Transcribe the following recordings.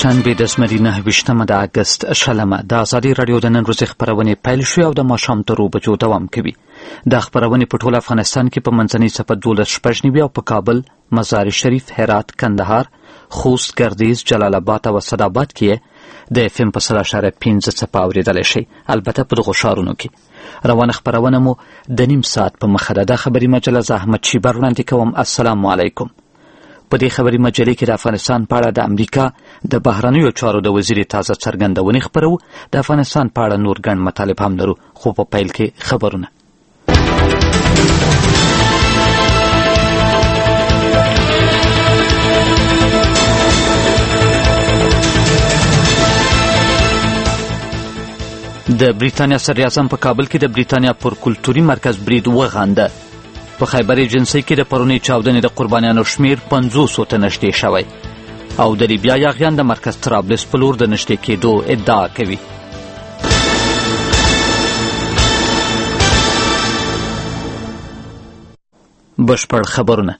شنبه د زمري 9 د اګست شلمه د ازادي رادیو د نن ورځې خپرونې پیل شوې او د ماښام تر 2 بجو دوام کوي. د خپرونې په ټول افغانستان کې په منځنۍ څپه 12 شپږ نیوي او په کابل، مزار شریف، هرات، کندهار، خوست، ګردیز، جلال آباد او اسداباد کې د FM په 3.5 څپه اورېدلی شي. البته په دغو ښارونو کې روانه خپرونه مو د نیم ساعت په مخه ده. د خبري مجله زه احمد شیبر وړاندې کوم. السلام علیکم. په دې خبري مجلې کې د افغانستان په اړه د امریکا د بهرنیو چارو د وزیر تازه څرګندونې خپرو. د افغانستان په اړه نور ګڼ مطالب هم لرو، خو په پیل کې خبرونه. د بریتانیا صدراعظم په کابل کې د بریتانیا پر کلتوري مرکز برید وغانده. په خیبر ایجنسۍ کې د پرونۍ چاودنې د قربانیانو شمیر 500 ته نږدې شوی او د لیبیا یاغیان د مرکز طرابلس په لور د نږدې کېدو ادعا کوي. بشپړ خبرونه.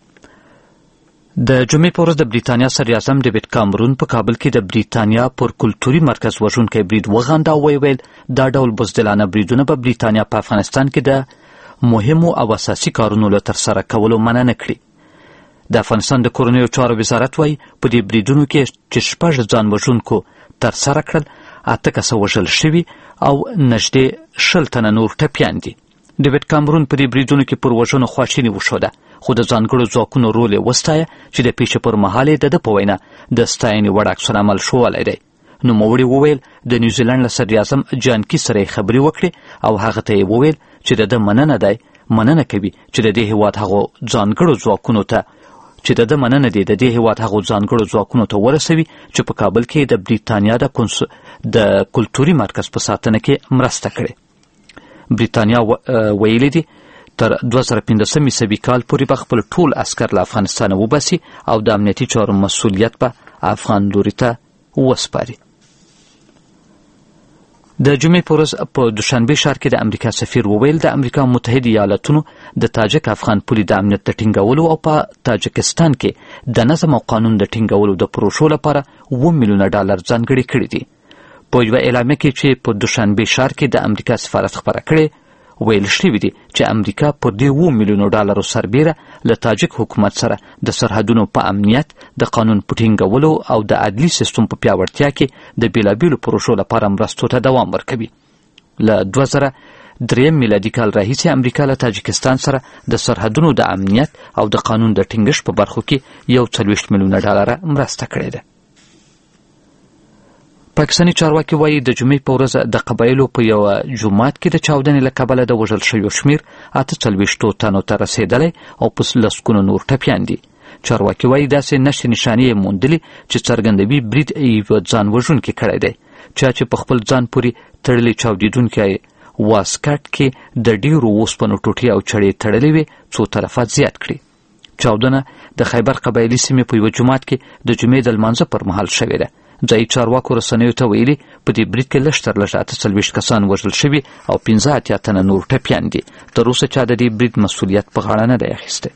د جمعې په ورځ د بریتانیا صدراعظم ډیوډ کامرون په کابل کې د بریتانیا پر کلتوري مرکز وژونکی برید وغانده او ویل دا ډول بزدلانه بریدونه به بریتانیا په افغانستان کې د مهمو او اساسي کارونو له ترسره کولو منع نه کړي. د افغانستان د کورنیو چارو وزارت وایي په دې بریدونو کې چې 6 ځان وژونکو ترسره کړل، 8 کسه وژل شوي او نږدې 20 تنه نور ټپیان دي. ډیوډ کامرون په دې بریدونو کې پر وژنو خواشیني وښوده، خو د ځانګړو ځواکونو رول یې وستایه چې د پیښې پر مهال یې د ده په وینا د ستاینې وړ عکس العمل ښوولی دی. نوموړي وویل د نیوزیلند له صدراعظم جان کی سره یې خبرې وکړې او هغه ته یې وویل چې د ده مننه کوي چې د دې هېواد هغو ځانګړو ځواکونو ته چې د ده مننه دی د دې هېواد هغو ځانګړو ځواکونو ته ورسوي چې په کابل کې د بریتانیا د کلتوري مرکز په ساتنه کې مرسته کړې. بریتانیا ویلي دي تر 2015 میلادي کال پورې به خپل ټول عسکر له افغانستانه وباسي او د امنیتي چارو مسؤلیت به افغان لوري ته وسپاري. د جمعې په ورځ په دوشنبه ښار کې د امریکا سفیر وویل د امریکا متحده ایالاتونو د تاجک افغان پولې د امنیت د ټینګولو او په تاجکستان کې د نظم او قانون د ټینګولو د پروژو لپاره $1 میلیون ځانګړي کړي دي. په یوه اعلامیه کې چې په دوشنبه ښار کې د امریکا سفارت خپره کړې ویل شوي دي چې امریکا پر دې $1 میلیون سربیره له تاجک حکومت سره د سرحدونو په امنیت، د قانون په ټینګولو او د عدلي سیستم په پیاوړتیا کې د بیلابیلو پروژو لپاره مرستو ته دوام ورکوي. له 2003 میلادي کال راهیسې امریکا له تاجکستان سره د سرحدونو د امنیت او د قانون د ټینګښت په برخو کې $40 میلیون مرسته کړې ده. پاکستاني چارواکي وایي د جمعې په ورځ د قبایلو په یوه جومات کې د چاودنې له کبله د وژل شویو شمیر 48 تنو ته رسېدلی او په لسګونو نور ټپیان دي. چارواکي وایي داسې نښې نښانې یې موندلي چې څرګندوي برید یو ځان وژونکی کړی دی. چا چې په خپل ځان پورې تړلي چاودېدونکی واسکټ کې د ډېرو اوسپنو ټوټې او چړې تړلې وې څو طرفات زیات کړي. چاودنه د خیبر قبایلي سیمې په یوه جومات کې د جمعې د لمانځه پر مهال شوې ده. ځایي چارواکو رسنیو ته ویلي په دې برید کې لږ تر لږه 48 کسان وژل شوي او 15 تنه نور ټپیان دي. تر اوسه چا د دې برید مسؤلیت په غاړه نه دی اخیستی.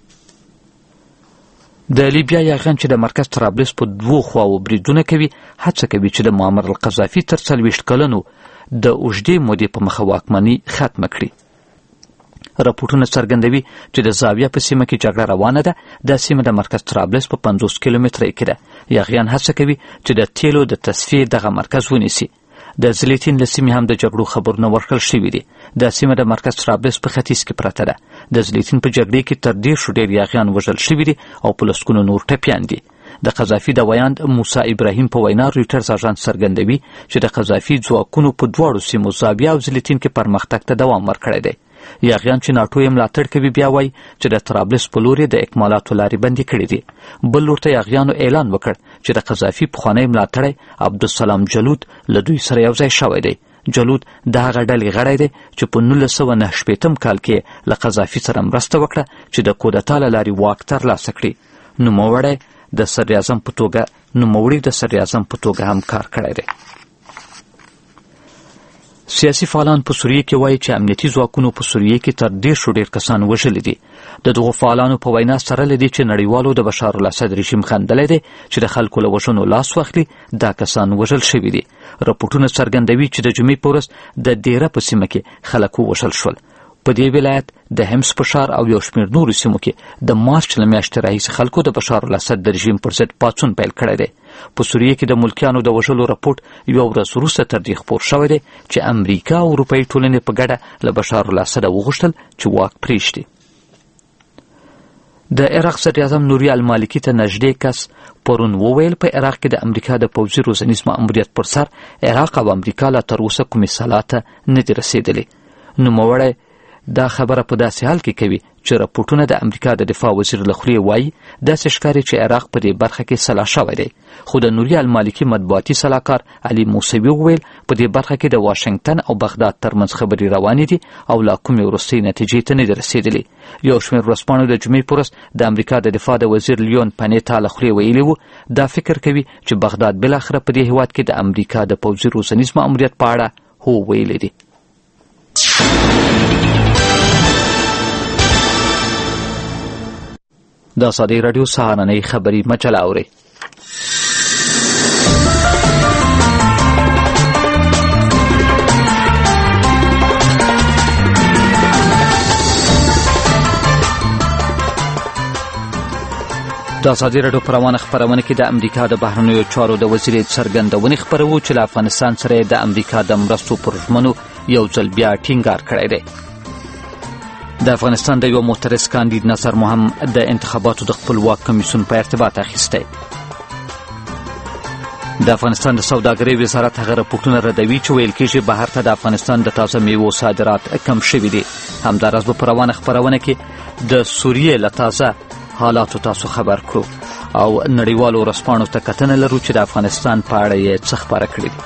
د لیبیا یاغیان چې د مرکز طرابلس په 2 خواوو بریدونه کوي هڅه کوي چې د معمر القذافي تر 40 کلنو د اوږدې مودې په مخه واکمني ختمه کړي. راپورټونه څرګندوي چې د زاویه په سیمه کې جګړه روانه ده. دا سیمه د مرکز طرابلس په 50 کیلومتره کې ده. یاغیان هڅه کوي چې د تیلو د تصفیې دغه مرکز ونیسي. د زلیتین له سیمې هم د جګړو خبرونه ورکړل شوي دي. دا سیمه د مرکز طرابلس په ختیځ کې پرته ده. د زلیتین په جګړې کې تر 10 ډېر یاغیان وژل شوي دي او په لسګونو نور ټپیان دي. د قذافي د ویاند موسی ابراهیم په وینا رویټرز اژانس څرګندوي چې د قذافي ځواکونو په 2 سیمو زاویه او زلیتین کې پرمختګ ته دوام ورکړی دی. یاغیان چې ناټو یې ملاتړ کوي بیا وایي چې د طرابلس په لور یې د اکمالاتو لارې بندې کړې دي. بل لور ته یاغیانو اعلان وکړ چې د قذافي پخوانی ملاتړی عبدالسلام جلود له دوی سره یو ځای شوی دی. جلود د هغه ډلې غړی دی چې په 1909 کال کې له قذافي سره مرسته وکړه چې د کودتا له لارې واک ترلاسه کړي. نوموړی د صدراعظم په توګه هم کار کړی دی. سیاسي فعالان په سوریه کې وایي چې امنیتي ځواکونو په سوریه کې تر 10 ډیر کسان وژلي دي. د دغو فعالانو په وینا سره لدی چې نړیوالو د بشار الاسد رژیم خندلې دي چې د خلکو له وژنو لاس واخلي دا کسان وژل شوي دي. راپورټونه څرګندوي چې د جمعې په ورځ د دیره په سیمه کې خلک ووژل شول. په دې ولایت د همس په ښار او یو شمېر نورو سیمو کې د مارچ له میاشتې راهیسې خلکو د بشار الاسد د رژیم پر ضد پاڅون پیل کړی دی. په سوریه کې د ملکیانو د وژلو راپورټ یوه ورځ وروسته تر دې خپور شوی دی چې امریکا او اروپایي ټولنې په ګډه له بشار الاسد وغوښتل چې واک پرېږدي. د عراق صدراعظم نوري المالکي ته نږدې کس پرون وویل په عراق کې د امریکا د پوځي روزنیز ماموریت پر سر عراق او امریکا لا تر اوسه کومې اصلاحات نه دي رسېدلې. نوموړی دا خبره په داسې حال کې کوي چې راپورټونه د امریکا د دفاع وزیر له خولې وایي داسې ښکاري چې عراق په دې برخه کې سلا شوی دی. خو د نوري المالکي مطبوعاتي سلاکار علي موسوي وویل په دې برخه کې د واشنګټن او بغداد ترمنځ خبرې روانې دي او لا کومې وروستۍ نتیجې ته نه دي رسېدلې. یو شمېر ورځپاڼو د جمعې په ورځ د امریکا د دفاع د وزیر لیون پنیتا له خولې ویلي وو دا فکر کوي چې بغداد بالاخره په دې هېواد کې د امریکا د پوځي روزنیز ماموریت په اړه هو ویلی دی. د ازادۍ راډیو سهارنۍ خبري مجله اورئ. د ازادۍ راډیو په روانه خپرونه کې د امریکا د بهرنیو چارو د وزیر څرګندونې خپروو چې له افغانستان سره د امریکا د مرستو پر ژمنو یو ځل بیا ټینګار کړی دی. د افغانستان د یو معترض کاندید نصر مهم د انتخاباتو د خپلواک کمیسیون په ارتباط اخیستی. د افغانستان د سوداګرۍ وزارت هغه راپورټونه ردوي چې ویل کېږي بهر ته د افغانستان د تازه میوو صادرات کم شوي دي. همداراز به په روانه خپرونه کې د سوریې له تازه حالاتو تاسو خبر کړو او نړیوالو ورځپاڼو ته کتنه لرو چې د افغانستان په اړه یې څه خپاره کړي دي.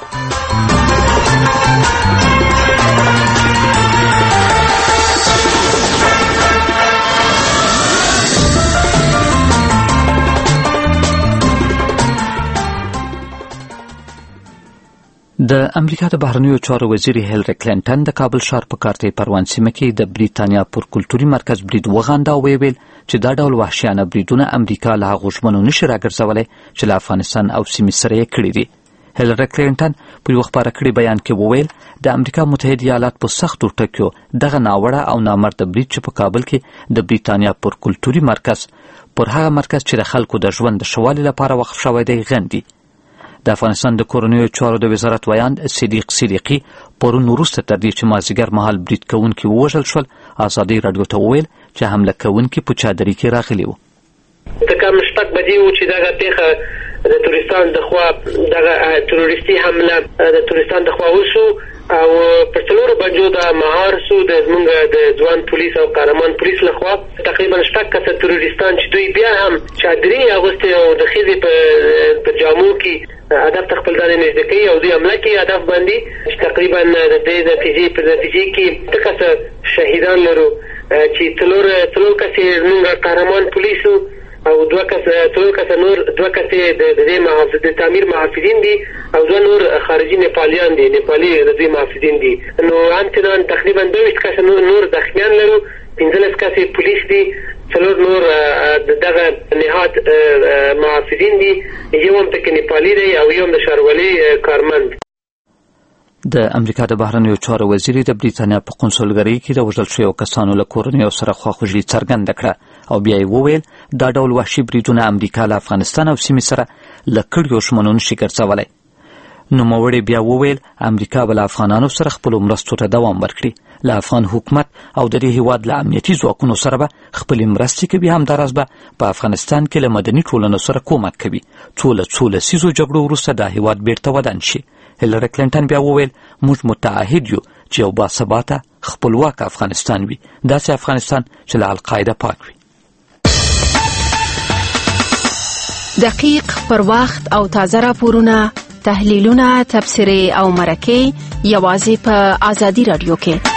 د امریکا د بهرنیو چارو وزیر هیلری کلینټن د کابل ښار په کارتې پروان سیمه کې د بریتانیا پر کلتوري مرکز برید وغانده او ویل چې دا ډول وحشیانه بریدونه امریکا له هغو ژمنو نشي راګرځولی چې له افغانستان او سیمې سره یې کړي دي. هیلری کلینټن په یو خپاره کړي بیان کې وویل د امریکا متحده ایالات په سختو ټکیو دغه ناوړه او نامرده برید چې په کابل کې د بریتانیا پر کلتوري مرکز پر هغه مرکز چې د خلکو د ژوند د ښه والي لپاره وقف شوی دی غندي. د افغانستان د کورنیو چارو د وزارت ویاند صدیق صدیقي پرون وروسته تر دې چې مازدیګر مهال برید کوونکي ووژل شول ازادۍ راډیو ته وویل چې حمله کوونکي په چادري کې راغلي وو. کم شپږ بجې وو چې دغه پیښه د تورستان د خوا دغه تروریستي حمله د تورستان د خوا وشو او پر څلورو بجو د مهار سو د زمونږ د ځوان پولیس او قهرمان پولیس لخوا تقریبا شپږ کسه تروریستان چې دوی بیا هم چادري اغوستې او د ښځې په جامو کې هدف ته خپل ځان نږدې کوي او دوی حمله کوي هدف باندې چې تقریبا د دې نتیجې کې اته کسه شهیدان لرو چې څلور کسې زمونږ قهرمان پولیسو او څلور کسه نور دوه کسې د تعمیر محافظین دي او دوه نور خارجي نیپالیان دي نیپالي د دوی محافظین دي. نو همچنان تقریبا 22 کسه نور زخمیان لرو 15 کسې پولیس دي څلور نور دغه نهاد محافظین دي یو هم پکې نیپالي دی او یو هم د ښاروالۍ کارمند. د امریکا د بهرنیو چارو وزیر د بریتانیا په قونسلګرۍ کې د وژل شویو کسانو له کورنیو سره خواخوږي څرګنده کړه او بیا یې وویل دا ډول وحشي بریدونه امریکا له افغانستان او سیمې سره له کړیو ژمنو نشي ګرځولی. نوموړي بیا وویل امریکا به له افغانانو سره خپلو مرستو ته دوام ورکړي. له افغان حکومت او د دې هیواد له امنیتي ځواکونو سره به خپلې مرستې کوي. همداراز به په افغانستان کې له مدني ټولنو سره کومک کوي څو لسیزو جګړو وروسته دا هیواد بیرته ودان شي. هیلری کلینټن بیا وویل موږ متعهد یو چې یو باثباته خپلواک افغانستان وي داسې افغانستان چې له القاعده پاک وي. دقیق پر وخت او تازه راپورونه تحلیلونه تبصرې او مرکې یوازې په ازادي راډیو کې.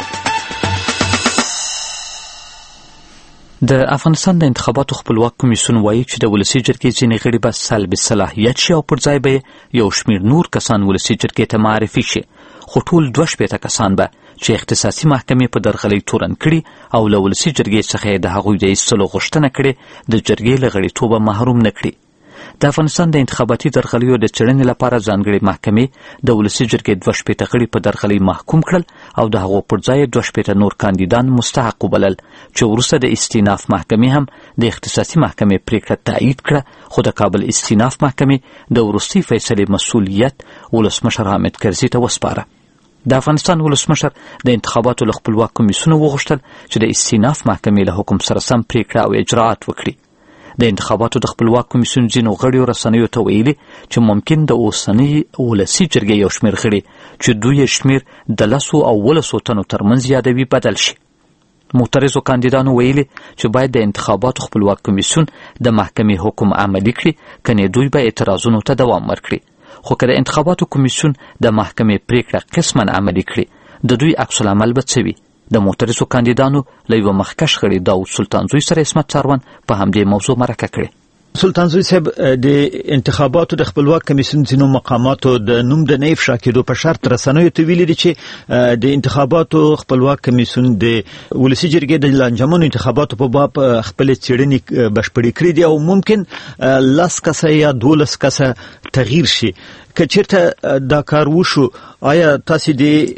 د افغانستان د انتخاباتو خپلواک کمیسیون وایي چې د ولسي جرګې ځینې غړي به سلب صلاحیت شي او پر ځای به یو شمېر نور کسان ولسي جرګې ته معرفي شي. خو ټول 2 کسان به چې اختصاصي محکمې په درغلۍ تورن کړي او له ولسي جرګې څخه د هغوی د ایستلو غوښتنه کړې د جرګې له غړیتوبه محروم نه کړي. د افغانستان د انتخاباتي درغلیو د څېړنې لپاره ځانګړې محکمې د ولسي جرګې 2 غړي په درغلۍ محکوم کړل او د هغو پر ځای 2 نور کاندیدان مستحق وبلل چې وروسته د استیناف محکمې هم د اختصاصي محکمې پریکړه تایید کړه، خو د کابل استیناف محکمې د وروستۍ فیصلې مسؤلیت ولسمشر حامد کرزي ته وسپاره. د افغانستان ولسمشر د انتخاباتو له خپلواک کمیسیون وغوښتل چې د استیناف محکمې له حکم سره سم پریکړه او اجراات وکړي. د انتخاباتو د خپلواک کمیسیون ځینو غړیو رسنیو ته ویلي چې ممکن د اوسنۍ ولسي جرګې یو شمېر غړي چې دوی شمېر د 10 او 12 تنو ترمنځ یادوي بدل شي. معترضو کاندیدانو ویلي چې باید د انتخاباتو خپلواک کمیسیون د محکمې حکم عملي کړي، کنې دوی به اعتراضونو ته دوام ورکړي. خو که د انتخاباتو کمیسیون د محکمې پریکړه قسماً عملي کړي، د دوی عکس العمل به څه وي؟ د معترضو کاندیدانو له یوه مخکښ غړي داود سلطانزوی سره عصمت څارون په همدې موضوع مرکه کړې. سلطانزوی صاحب، د انتخاباتو د خپلواک کمیسیون ځینو مقاماتو د نوم د نه افشا کېدو په شرط رسنیو ته ویلي دي چې د انتخاباتو خپلواک کمیسیون د ولسي جرګې د لانجمنو انتخاباتو په باب خپل څېړنې بشپړې کړې دي او ممکن 10 کسه یا 12 کسه تغییر شي. که چېرته دا کار وشو، آیا تاسو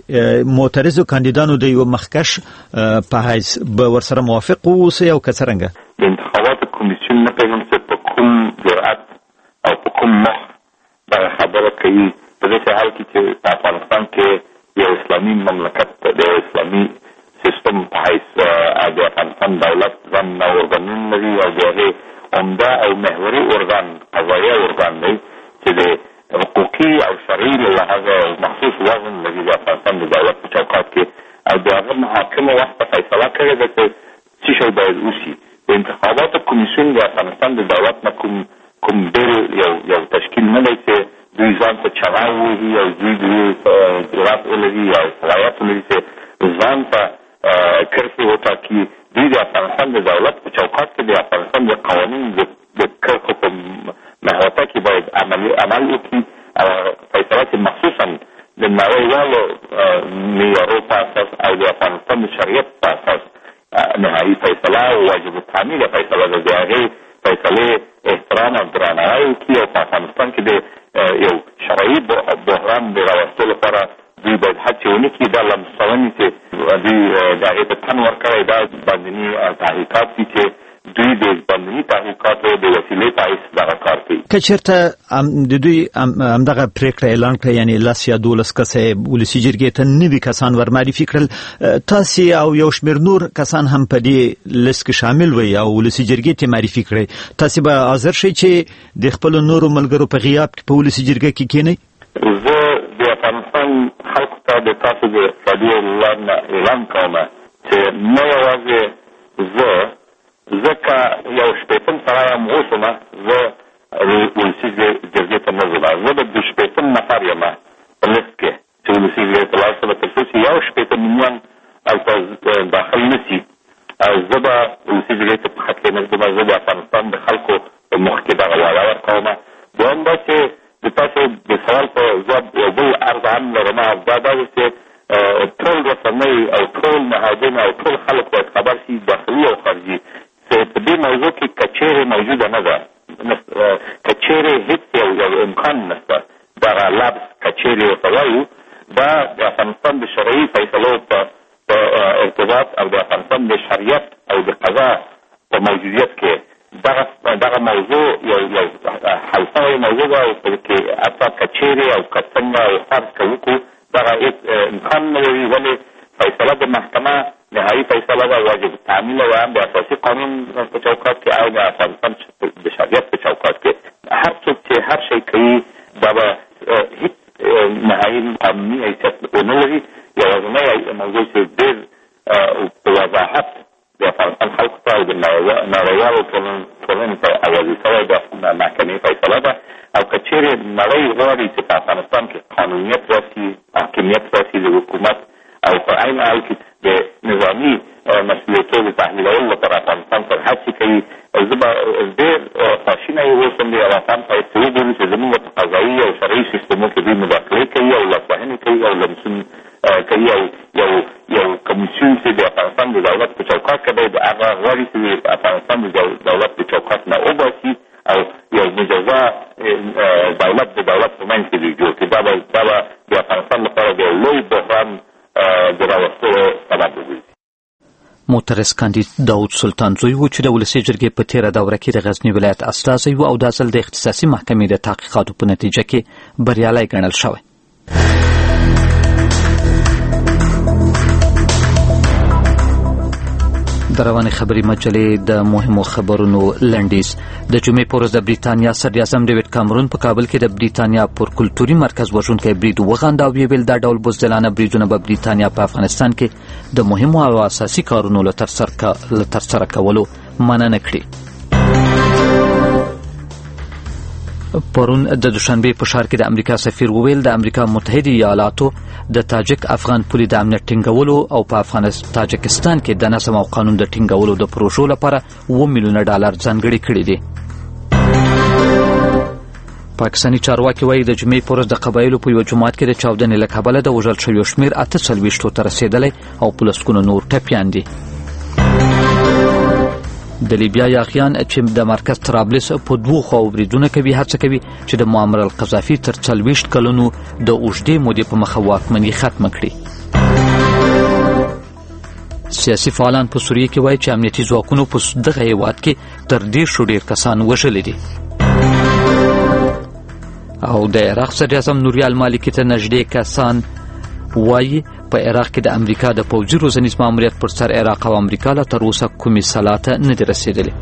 د معترضو کاندیدانو د یو مخکښ په حیث به ورسره موافق اوسئ او که څرنګه؟ د انتخاباتو کمیسیون نه پوهېږم چې په کوم جرأت او په کوم مخ دغه خبره کوي، په داسې حال کې چې په افغانستان کې یو اسلامي مملکت د اسلامي سیستم په حیث د افغانستان دولت ځان ارګانونه لري او د هغې عمده او محوري ارګان قضایي ارګان دی چې د حقوقي او شرعي له لحاظه مخصوص وزن لري د افغانستان د دولت په چوکاټ کې، او د هغه محاکمو وخته فیصله کړې ده چې څه شی باید وشي. د انتخاباتو کمیسیون د افغانستان د دولت نه کوم بیل یو تشکیل نه دی چې دوی ځان ته چغه ووهي او دوی جرات ولري او صلاحیت ولري چې ځان ته کرښې وټاکي. دوی د افغانستان د دولت په چوکاټ کې د افغانستان د قوانینو د کرښو په محوطه کې باید عمل وکړي او فیصله چې مخصوصا د نړیوالو معیارو په اساس او د افغانستان د شریعت په اساس نهایي فیصله او واجب التعمیل فیصله ده، د هغې فیصلې احترام او درناوی وکړي او په افغانستان کې د یو شرعي بحران د راوستو لپاره دوی باید هڅې ونه کړي. دا لمسونې چې دوی د هغې ته تن ورکړی دا باندني تحقیقات دي چې دوی د باندني تحقیقاتو د وسیلې په حیث دغه کار کوي. که چېرته د دوی همدغه پریکړه اعلان کړه، یعنې 10 یا 12 کسه ولسي جرګې ته نوي کسان ورمعرفي کړل، تاسې او یو شمېر نور کسان هم په دې لیست کې شامل وي او ولسي جرګې ته معرفي کړئ، تاسې به حاضر شئ چې د خپلو نورو ملګرو په غیاب کې په ولسي جرګه کې کښېنئ؟ زه د افغانستان خلکو ته د تاسو د رادیو له لارې نه اعلان کوم چې نه یوازې زه ځکه یو شپېتم سړی یم اوسمه، زه ولسي جرګې ته نه ځم، زه د 20 نفر یم په لیست کې چې ولسي جرګې ته لاړ شم، تر څو چې یو 80 میلیون هلته داخل نه شي، زه به ولسي جرګې ته په خط کې نه ځم. زه د افغانستان د خلکو په مخ کې دغه وعده ورکوم. دویم دا چې د تاسو د سوال په ځواب یو بل عرض هم لرم، دا دا چې ټول رسنۍ او ټول نهادونه او ټول خلک باید خبر شي، داخلي او خارجي، چې په دې موضوع کې کچېرې موجوده نه ده، کچېرې هېڅ یو امکان نشته، دغه لفظ کچېرې ورته وایو، دا د افغانستان د شرعي فیصلو په ارتباط او د افغانستان د شریعت او د قضا په موجودیت کې دغه موضوع یو حل شوی موضوع ده او په کې حتی کچېرې او که څنګه او فرض که وکړو دغه هېڅ امکان نه لري، ولې فیصله د محکمه نهایي فیصله ده، واجب تعمیل او هم د اساسي قانون په چوکاټ کې او د افغانستان د شریعت په چوکاټ کې هر څوک چې هر شی کوي دا به هېڅ نهایي قانوني حیثیت ونه لري. یوازینی موضوع چې ډېر په وضاحت د افغانستان خلکو ته او د نړیوالو ټولنې ته اوازې شوی د محکمې فیصله ده، او که چېرې نړۍ غواړي چې په افغانستان کې قانونیت راسي، حاکمیت راسي د حکومت او په عین حال کې د نظامي مسؤلیتوب تحمیلولو لپاره افغانستان پر هڅې کوي. زه به ډېر خواشینی اوسم د افغانستان په حیث وګورو چې زموږ په قضایي او شرعي سیستمو کې دوی مداخلې کوي او لاسوهنې کوي او لمسون کوي او یو کمیسیون چې د افغانستان د دولت په چوکاټ کې دی هغه غواړي چې د افغانستان د دولت په چوکاټ نه وباسي او یو مجزا دولت د دولت په منځ کې دوی جوړ کړي. دا به د افغانستان لپاره د لوی بحران د راوستلو سبب وګرځي. معترض کاندید داود سلطان زوی و چې د ولسي جرګې په تیره دوره کې د غزني ولایت استازی و او دا ځل د اختصاصي محکمې د تحقیقاتو په نتیجه کې بریالی ګڼل شوی. د روانې خبري مجلې د مهمو خبرونو لنډیز. د جمعې په ورځ د بریتانیا صدر اعظم ډیوډ کامرون په کابل کې د بریتانیا پر کلتوري مرکز وژونکی برید وغنده او ویل دا ډول بزدلانه بریدونه به بریتانیا په افغانستان کې د مهمو او اساسي کارونو له ترسره کولو منع نه کړي. پرون د دوشنبه په ښار کې د امریکا سفیر وویل د امریکا متحده ایالاتو د تاجک افغان پولي د امنیت ټینګولو او په تاجکستان کې د نظم او قانون د ټینګولو د پروژو لپاره $1 میلیون ځانګړي کړي دي. پاکستاني چارواکي وایي د جمعې په ورځ د قبایلو په یوه جومات کې د چاودنې له کبله د وژل شویو شمېر 48 ته رسېدلی او په لسګونو نور ټپیان دي. د لیبیا یاغیان چې د مرکز طرابلس په 2 خواو بریدونه کوي هڅه کوي چې د معمر القذافي تر 40 کلونو د اوږدې مودې په مخه واکمني ختمه کړي. سیاسي فعالان په سوریه کې وایي چې امنیتي ځواکونو په دغه هیواد کې تر 10 ډېر کسان وژلي دي. او د عراق صدر اعظم نوري المالکي ته نږدې کسان وایي په عراق کې د امریکا د پوځي روزنیز ماموریت پر سر عراق او امریکا له تر اوسه کومې سلاته نه دي رسېدلې.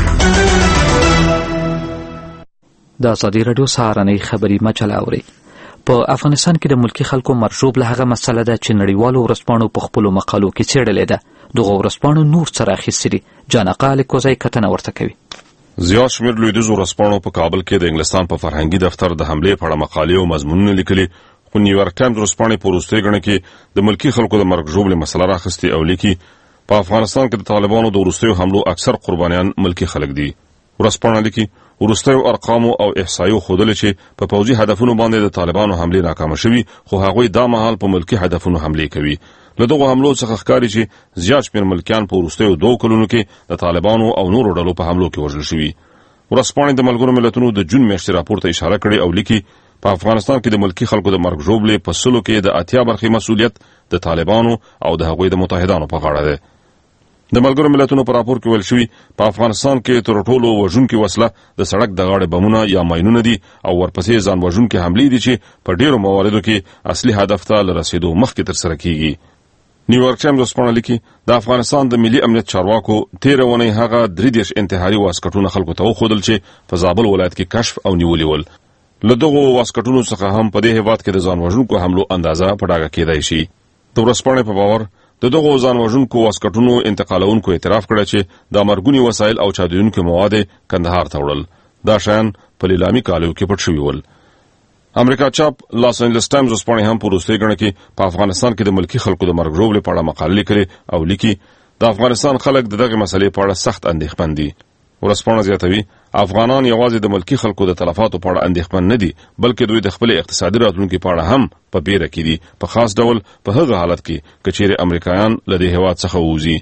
د ازادي راډیو سهارنۍ خبري مجله اورئ. په افغانستان کې د ملکي خلکو مرجوب له هغه مسله ده چې نړیوالو ورځپاڼو په خپلو مقالو کې څېړلې ده. دغه ورځپاڼو نور څه راخیستي دي. جانقه الکوزی کتنه ورته کوي. زیات شمېر لویدیځو ورځپاڼو په کابل کې د انګلستان په فرهنګي دفتر د حملې په اړه مقالې او مضمونونه لیکلي. خو نیویارک ټایمز ورځپاڼې په وروستۍ ګڼه کې د ملکي خلکو د مرګ ژوبلې مسله راخیستې او لیکي په افغانستان کې د طالبانو د وروستیو حملو اکثر قربانیان ملکي خلک دي. ورځپاڼه لیکي وروستیو ارقامو او احصایو ښودلې چې په پوځي هدفونو باندې د طالبانو حملې ناکامه شوي خو هغوی دا مهال په ملکي هدفونو حملې کوي. له دغو حملو څخه ښکاري چې زیات شمېر ملکیان په وروستیو 2 کلونو کې د طالبانو او نورو ډلو په حملو کې وژل شوي. ورځپاڼې د ملګرو ملتونو د جون میاشتې راپور ته اشاره کړې او لیکي په افغانستان کې د ملکي خلکو د مرګ ژوبلې په سلو کې د 80% مسؤلیت د طالبانو او د هغوی د متحدانو په غاړه ده. د ملګرو ملتونو په راپور کې ویل شوي په افغانستان کې تر ټولو وژونکې وسله د سړک د غاړې بمونه یا ماینونه دي او ورپسې ځان وژونکې حملې دي چې په ډیرو مواردو کې اصلي هدف ته له رسیدو مخکې ترسره کیږي. نیویارک ټایمز ورځپاڼه لیکي د افغانستان د ملي امنیت چارواکو تیره اونۍ هغه 33 انتحاري واسکټونه خلکو ته وښودل چې په زابل ولایت کې کشف او نیولي ول. له دغو واسکټونو څخه هم په دې هیواد کې د ځان وژونکو حملو اندازه په ډاګه کېدای شي. د ورځپاڼې په باور د دغو ځان وژونکو واسکټونو انتقالونکو اعتراف کړی چې د مرګوني وسایل او چاودونکي مواد کندهار ته وړل. دا شیان په لیلامي کالیو کې پټ شوي ول. امریکا چاپ لاس انجلس ټایمز ورځپاڼې هم په وروستۍ ګڼه کې په افغانستان کې د ملکي خلکو د مرګ ژوبلې په اړه مقالې لیکلې او لیکي د افغانستان خلک د دغه مسلې په اړه سخت اندېښمن دي. ورځپاڼه زیاتوي افغانان یوازې د ملکي خلکو د تلفاتو په اړه اندېښمن نه دي بلکې دوی د خپل اقتصادي راتلونکي په اړه هم په بیره کې دي په خاص ډول په هغه حالت کې که چیرې امریکایان له دې هیواد څخه ووځي.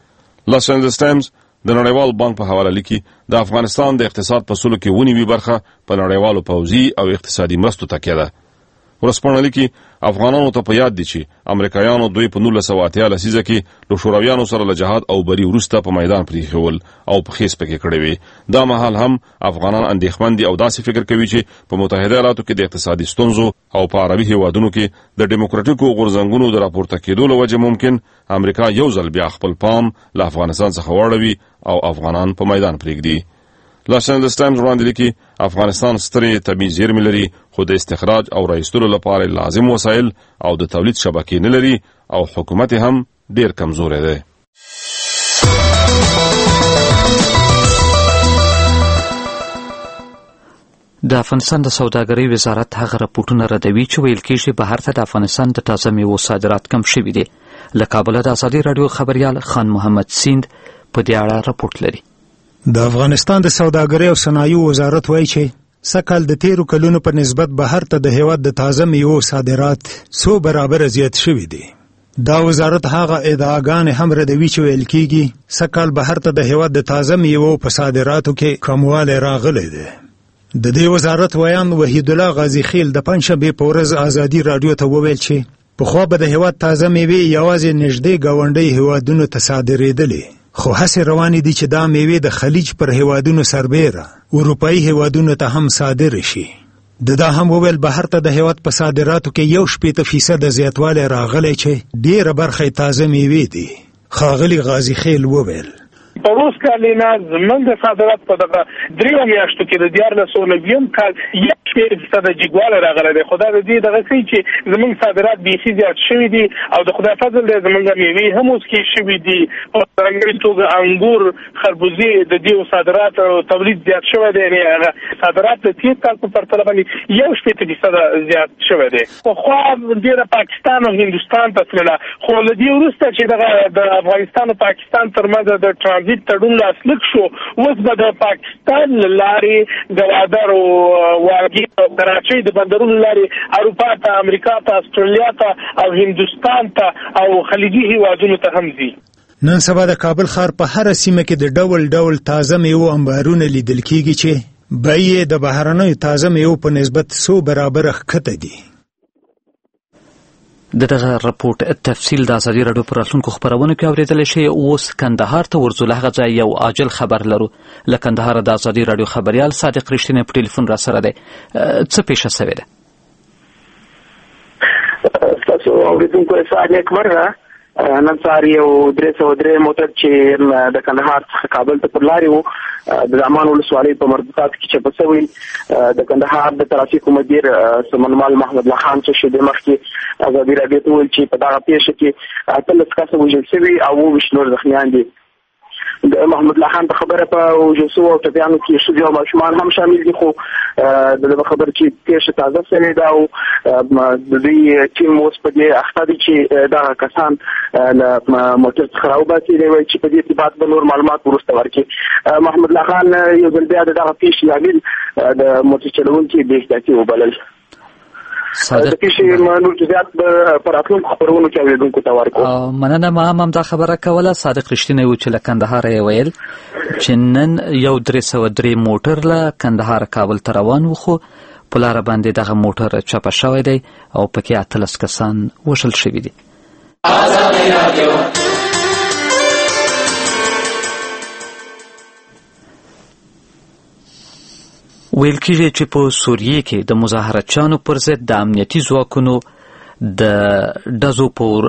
لاس انجلس ټایمز د نړیوال بانک په حواله لیکي د افغانستان د اقتصاد په سلو کې ونیوي برخه په نړیوالو پوځي او اقتصادي مرستو تکیه ده. ورځپاڼه لیکي افغانانو ته په یاد دي چې امریکایانو دوی په 1980 لسیزه کې له شورویانو سره له جهاد او بری وروسته په میدان پرېښول او په خیس پکې کړی وي. دا مهال هم افغانان اندېښمن دي او داسې فکر کوي چې په متحده ایالاتو کې د اقتصادي ستونزو او په عربي هیوادونو کې د ډیموکراټیکو غورځنګونو د راپورته کېدو له وجې ممکن امریکا یو ځل بیا خپل پام له افغانستان څخه واړوي او افغانان په میدان پرېږدي. لاس انجلس ټایمز وړاندې لیکي افغانستان سترې طبیعي زیرمې لري خو د استخراج او رایستلو لپاره لازم وسایل او د تولید شبکې نه لري او حکومت هم ډیر کمزوری دی. د افغانستان د سوداګرۍ وزارت هغه راپورټونه ردوي چې ویل کېږي بهر ته د افغانستان د تازه میوو صادرات کم شوي دي. له کابل د ازادي رادیو خبريال خان محمد سیند په دې اړه راپورټ لري. د افغانستان د سوداګرۍ او صنایعو وزارت وایي چې سکهال د تیرو کلونو په نسبت بهر ته د هیواد د تازه میوو صادرات 100 برابر زیات شوي دي. دا وزارت هغه ادعاګانې هم ردوي چې ویل کېږي سکهال بهر ته د هیواد د تازه میوو په صادراتو کې کموالی راغلی دی. د دې وزارت ویان وحید الله غازی خیل د پنځشنبې په ورځ ازادي رادیو ته وویل چې پخوا به د هیواد تازه میوې یوازې نږدې ګاونډي هیوادونو ته صادرېدلې، خو هڅې روانې دي چې دا میوې د خلیج پر هیوادونو سربیره اروپایي هیوادونو ته هم صادر شي. دا هم وویل بهر ته د هیواد په صادراتو کې 60% زیاتوالی راغلی چې ډیره برخه تازه میوې دي. ښاغلي غازی خیل وویل په اوس کال نه زموږ د صادرات په دغه دریو میاشتو کې د 1490 کال 1% جګوالی راغلی دی. خو دا د دې دغه کوي چې زموږ صادرات بیخي زیات شوي دي او د خدای فضل دی زموږ میوې هم اوس کې شوي دي. په ځانګړې توګه انګور، خربوزې د دې صادرات او تولید زیات شوی دی. یعنې صادرات د تېر کال په پرتله باندې 1% زیات شوی دی. پخوا ډېره پاکستان او هندوستان ته تلله، خو له دې وروسته چې دغه د افغانستان او پاکستان ترمنځ د ټرانزیټ تړون لاسلیک شو، اوس به د پاکستان له لارې ګوادر او واګي او کراچۍ د بندرونو لارې اروپا ته، امریکا ته، استرالیا ته او هندوستان ته او خلیجي هیوادونو ته هم ځي. نن سبا د کابل ښار په هره سیمه کې د ډول ډول تازه میوو انبارونه لیدل کېږي چې بیې د بهرنیو تازه میوو په نسبت 100 برابر ښکته دي. دغه راپورټ تفصیل د ازادي رادیو پر راتلونکو خبرونو کې اورېدلی شئ. اوس کندهار ته ورځو. له هغه ځای یو عاجل خبر لرو. له کندهار د ازادي رادیو خبريال صادق رښتینی په ټلیفون را سره دی. څه پیښه شوې ده؟ تاسو اوریدونکو سره نیکمر نن سهار یو 303 موټر چې د کندهار څخه کابل ته پر لارې و د زمان ولسوالۍ په مربوطاتو کې چپه شوی. د کندهار د ترافیکو مدیر سمنوال محمد الله خان چې شیبې مخکې ازادي رادیو ته وویل چې په دغه پیښه کې 18 کسه وژل شوي او 20 نور زخمیان دي. د محمد الله خان په خبره په وژل شوو او ټپیانو کې ښځې او ماشومان هم شامل دي، خو دغه خبره چې پیښه تازه شوې ده او د دوی ټیم اوس په دې اخته دي چې دغه کسان له موټر څخه راوباسي. دی وایي چې په دې ارتباط به نور معلومات وروسته ورکړي. محمد الله خان یو ځل بیا د دغه پیښې لامل د موټر چلوونکي بې احتیاطي وبلل. د پیښې نور جزئیات په راتلونکو خبرونو کې اورېدونکو ته ورکړو. مننه. ما هم دا خبره کوله. صادق رښتینی و چې له کندهاره یې ویل چې نن یو 303 موټر له کندهار کابل ته روان و، خو په لاره باندې دغه موټر چپه شوی دی او پکې 18 کسان وژل شوي دي. ویل کېږي چې په سوریې کې د مظاهرتچیانو پر ضد د امنیتي ځواکونو د ډزو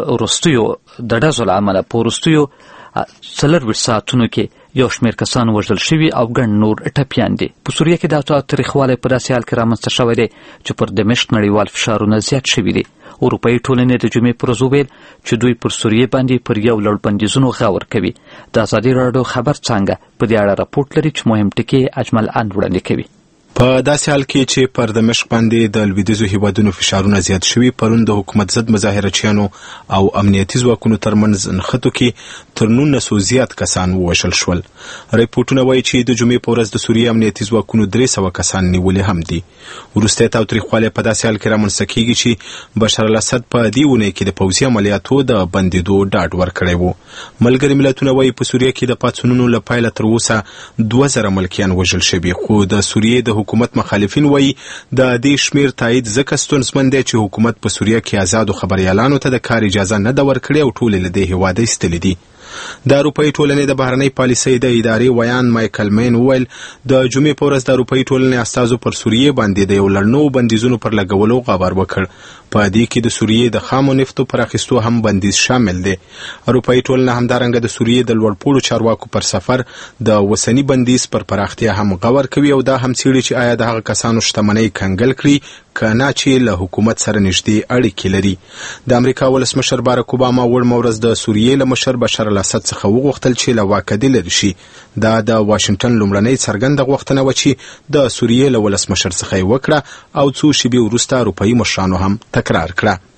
له امله په وروستیو 24 ساعتونو کې یو شمېر کسان وژل شوي او ګڼ نور ټپیان دي. په سوریې کې دا تاریخوالی په داسې حال کې رامنځته شوی دی چې پر دمشق نړیوال فشارونه زیات شوي دي. اروپایي ټولنې د جمعې پر ورځ وویل چې دوی پر سوریې باندې پر یو لړ بندیزونو غور کوي. د ازادي راډیو خبر څانګه په دې اړه راپورټ لري چې مهم ټکي اجمل ان وړاندې کوي. په داسې حال کې چې پر دمشق باندې د لویدیځو هیوادونو فشارونه زیات شوي، پرون د حکومت ضد مظاهرچیانو او امنیتي ځواکونو ترمنځ نښتو کې تر 1900 زیات کسان ووژل شول. ریپورټونه وایي چې د جمعې په ورځ د سوریې امنیتي ځواکونو 300 کسان نیولي هم دي. وروستی تاوتریخوالی په داسې حال کې رامنځته کېږي چې بشار الاسد په دې اونۍ کې د پوځي عملیاتو د بندېدو ډاډ ورکړی و. ملګري ملتونه وایي په سوریې کې د پاڅونونو له پیله تر اوسه 2000 ملکیان وژل شوي، خو د سوریې د حکومت مخالفین وایي د دې شمیر تایید ځکه ستونزمن دی چې حکومت په سوریه کې آزادو خبریالانو ته د کار اجازه نه ده ورکړې او ټول له دې هیواده ایستلي دي. د اروپایي ټولنې د بهرنۍ پالیسۍ د ادارې ویان مایکل مین وویل د جمعې په ورځ د اروپایي ټولنې استازو پر سوریې باندې د یو لړ نوو بندیزونو پر لګولو خبر وکړ. په دې کې د سوریې د خامو نفتو پر اخیستو هم بندیز شامل دی. اروپایي ټولنه همدارنګه د سوریې د لوړپوړو چارواکو پر سفر د وسني بندیز پر پراختیا هم غور کوي او دا هم څېړي چې آیا د هغه کسانو شتمنۍ کنګل کړي که نه چې له حکومت سره نږدې اړیکې لري. د امریکا ولسمشر باراک اوباما وړمه ورځ د سوریې له مشر بشار الاسد څخه وغوښتل چې له واکه دې لرې شي. دا د واشنګټن لومړنۍ څرګنده غوښتنه وه چې د سوریې له ولسمشر څخه یې وکړه او څو شېبې وروسته اروپایي مشرانو هم تکرار کړه.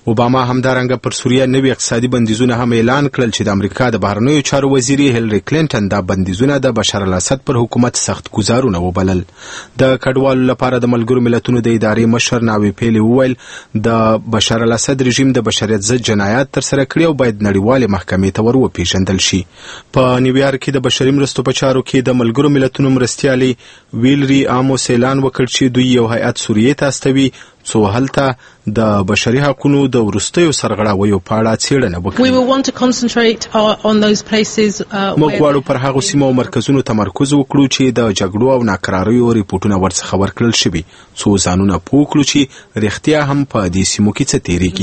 اوباما همدارنګه پر سوریه نوي اقتصادي بندیزونه هم اعلان کړل چې د امریکا د بهرنیو چارو وزیري هیلری کلینټن دا بندیزونه د بشار الاسد پر حکومت سخت گزارونه وبلل. د کډوالو لپاره د ملګرو ملتونو د ادارې مشر ناوی پیلی وویل د بشار الاسد رژیم د بشریت ضد جنایات تر سره کړي او باید نړیوالې محکمې ته ور وپیژندل شي. په نیویارک کې د بشري مرستو په چارو کې د ملګرو ملتونو مرستیالي ویلری آموس اعلان وکړ چې دوی یو هیئت سوریې ته استوي څو هلته د بشري حقوقو د وروستیو سرغړاویو په اړه څېړنه وکړي. موږ غواړو پر هغو سیمو او مرکزونو تمرکز وکړو چې د جګړو او ناکراریو ریپورټونه ورڅخه ورکړل شوي، څو ځانونه پوه کړو چې رښتیا هم په دې سیمو کې څه تېرېږي.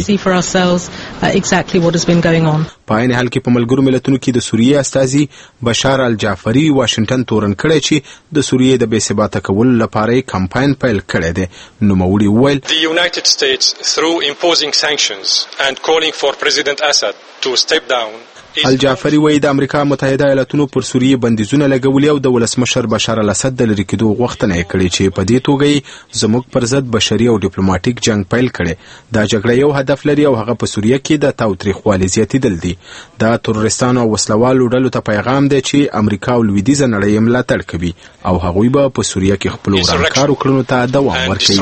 په عین حال کې په ملګرو ملتونو کې د سوریې استازي بشار الجعفري واشنګټن تورن کړی چې د سوریې د بې ثباته کولو لپاره یې کمپاین پیل کړی دی. نوموړي وویل The United States, through imposing sanctions and calling for President Assad to step down. الجعفري وایي د امریکا متحده ایالاتونو پر سوریې بندیزونه لګولي او د ولسمشر بشار الاسد د لرې کېدو غوښتنه یې کړې چې په دې توګه یې زموږ پر ضد بشري او ډیپلوماټیک جنگ پیل کړی. دا جګړه یو هدف لري او هغه په سوریه کې د تاوتریخوالي زیاتېدل دي. دا تروریستانو او وسلوالو ډلو ته پیغام دی چې امریکا او لویدیځه نړۍ یې ملاتړ کوي او هغوی به په سوریه کې خپلو ورانکارو کړنو ته دوام ورکوي.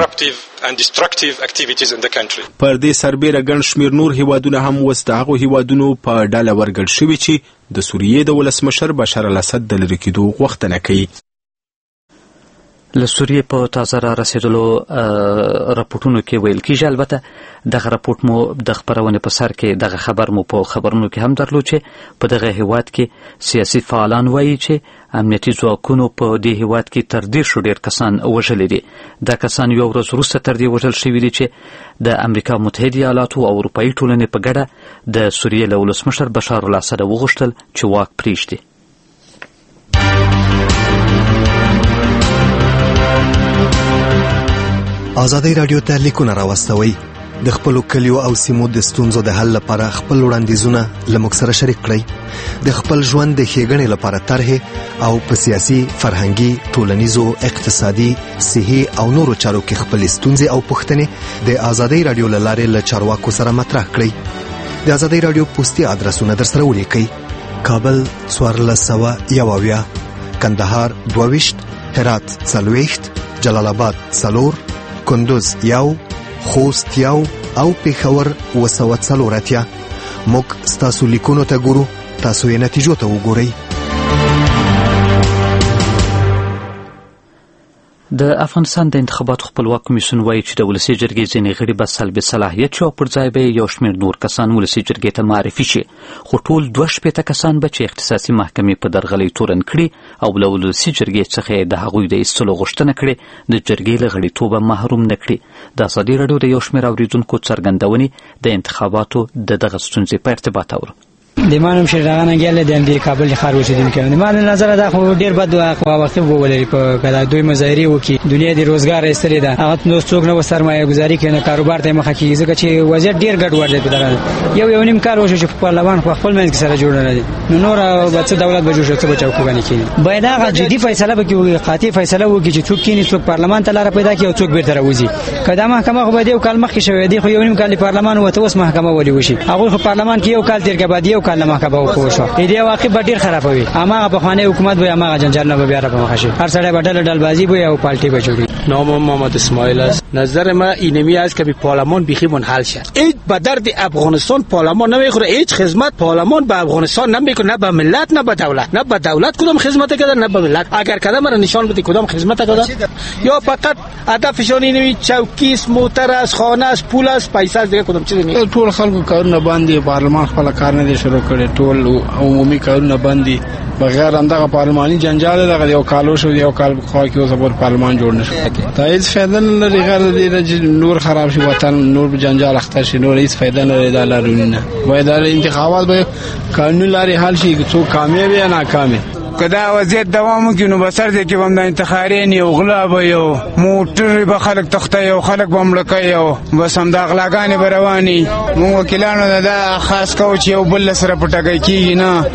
پر دې سربېره ګڼ شمېر نور هیوادونه هم اوس د هغو هیوادونو په ډله ورګډ شوي چې د سوریې د ولسمشر بشار الاسد د لرې کېدو غوښتنه کوي. له سوریې په تازه را رسېدلو راپورټونو کې ویل کېږي، البته دغه راپورټ مو د خپرونې په سر کې دغه خبر مو په خبرونو کې هم درلود چې په دغه هیواد کې سیاسي فعالان وایي چې امنیتي ځواکونو په دې هیواد کې تر 10 ډېر کسان وژلي دي. دا کسان یو ورځ وروسته تر دې وژل شوي دي چې د امریکا متحده ایالاتو او اروپایي ټولنې په ګډه د سوریې له ولسمشر بشار الاسد وغوښتل چې واک پرېږدي. ازادي راډیو ته لیکونه راوستوئ. د خپلو کلیو او سیمو د ستونزو د حل لپاره خپل وړاندیزونه له موږ سره شریک کړئ. د خپل ژوند د ښېګڼې لپاره طرحې او په سیاسي، فرهنګي، ټولنیزو، اقتصادي، صحي او نورو چارو کې خپل ستونزې او پوښتنې د ازادي راډیو له لارې له چارواکو سره مطرح کړئ. د ازادي راډیو پوسټي ادرسونه درسره ولیکئ: کابل 1401، کندهار 22، هرات 40، جلال آباد 4، کندوز 1، خوست 1 او پېښور 240. موږ ستاسو لیکونو ته ګورو، تاسو یې نتیجو ته وګورئ. د افغانستان د انتخاباتو خپلواک کمیسیون وایي چې د ولسي جرګې ځینې غړي به سلبي صلاحیت شي او پر ځای به یو شمېر نور کسان ولسي جرګې ته معرفي شي، خو ټول 2 کسان به چې اختصاصي محکمې په درغلۍ تورن کړي او له ولسي جرګې څخه د هغوی د ایستلو غوښتنه کړي د جرګې له غړیتوبه محروم نه کړي. د ازادي راډیو د یو شمېر اورېدونکو څرګندونې د انتخاباتو د دغه ستونزې په ارتباط اورو. د مانم شرغانه ګل د کابل ښار اوسیدونکو د مان نظر دا خو ډیر بد وخت وولري په کله دوی مظاهره وکي دنیا د روزګار استری ده هغه نو څوک نه سرمایه گذاري کوي نه کاروبار ته مخه کیږي ځکه چې وضعیت ډیر ګډ وړ دی په دره یو نیم کال وشو چې په پارلمان خو خپل منځ سره جوړ نه دي نو نور بچ دولت به جوړ شي څه بچو کوي کیږي باید هغه جدي فیصله وکړي قاطع فیصله وکړي چې څوک کینی څوک پارلمان ته لار پیدا کوي او څوک بیرته راوځي کله محکمه خو به یو کال مخکې شوې دی خو یو نیم کال پارلمان وته اوس محکمه ولي وشي هغه خو پارلمان کې یو کال تیر کې بعد یو کال محکمه وکړي دې واقع به ډیر خرابوي اما په خانه حکومت به اما جنجال نه به بیا را مخه شي هر سړی بدل ډلبازی به او پارتی به جوړي. نام محمد اسماعیل است. نظر من اینمی است که پارلمان بیخی منحل شد. هیچ به درد افغانستان پارلمان نمیخوره، هیچ خدمت پارلمان به افغانستان نمیکنه، نه به ملت نه به دولت. نه به دولت کدام خدمت کرده نه به ملت. اگر کدام را نشان بده کدام خدمت کرده یا فقط هدفشون اینمی چوکی است، موتر است، خانه است، پول است، پیسه است، دیگه کدام چیز نیست. ټول خلکو کارونه باندې پارلمان خپل کار نه شروع کړي، ټول عمومي کارونه باندې بغیر اندغه پارلماني جنجال دغه یو کالو شو یو کال خو کې اوس په پارلمان جوړ نشو ته هیڅ فائدہ نه لري غیر دې چې نور خراب شي وطن نور جنجال اختر شي نور هیڅ فائدہ نه لري د لارونه وای دا انتخابات به قانوني لاري حل شي څو کامیاب یا ناکام کدا وضعیت دوام کوي نو بسر دې کې هم د انتخابین یو غلاب یو موټر به خلک تخته یو خلک بمړکې یو بس هم د اغلاګانې برواني مو وکیلانو دا خاص کو چې یو بل سره پټګی کیږي نه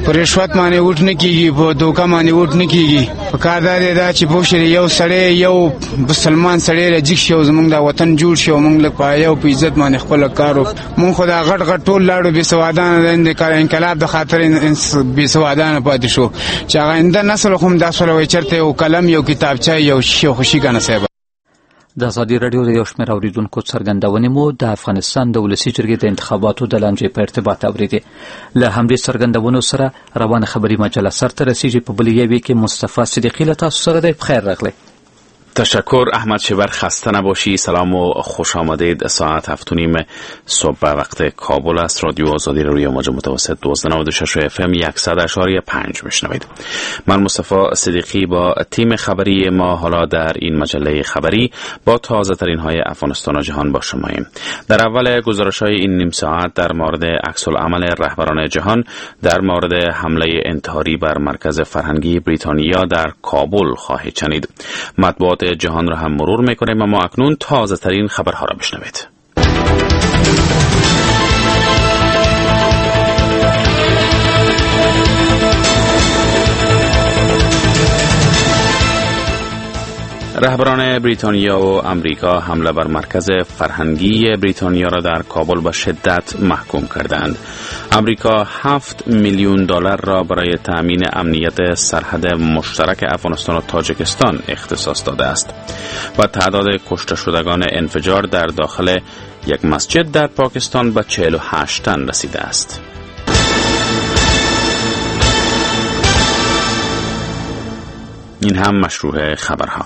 پر رشوت باندې وټ نه کیږي، په دوکا باندې وټ نه کیږي. په کار دا چې په شری یو سړی یو مسلمان سړی راځي چې زمونږ د وطن جوړ شي، مونږ له پایو په عزت باندې خپل کارو. مونږ خدای غټ ټول لاړو به سوادان د انقلاب د خاطر به سوادان پاتې شو چې هغه انده نسل هم د اصل وای چرته یو قلم یو کتابچه یو شی خوشي کنه صاحب. د ازادي رادیو د یو شمېر اوریدونکو څرګندونې مو د افغانستان د ولسی جرګې د انتخاباتو د لانجې په ارتباط اوریدې. له همدې څرګندونو سره روانه خبري مجله سرته رسیږي. په بلې یوې کې مصطفی صدیقی له تاسو سره دی. بخیر راغلی. تشکر احمد شبر، خسته نباشی. سلام و خوش آمدید. ساعت 7:30 صبح به وقت کابل است. رادیو آزادی روی موج متوسط 1296 اف ام 100.5 میشنوید. من مصطفی صدیقی با تیم خبری ما حالا در این مجله خبری با تازه ترین های افغانستان و جهان با شماییم. در اول گزارش های این نیم ساعت در مورد عکس العمل رهبران جهان در مورد حمله انتحاری بر مرکز فرهنگی بریتانیا در کابل خواهید شنید. مطبوعات جهان را هم مرور میکنیم، اما اکنون تازه ترین خبرها را بشنوید. رهبران بریتانیا و امریکا حمله بر مرکز فرهنگی بریتانیا را در کابل به شدت محکوم کردند. امریکا 7 میلیون دلار را برای تأمین امنیت سرحد مشترک افغانستان و تاجیکستان اختصاص داده است و تعداد کشته شدگان انفجار در داخل یک مسجد در پاکستان به 48 تن رسیده است. این هم مشروع خبرها.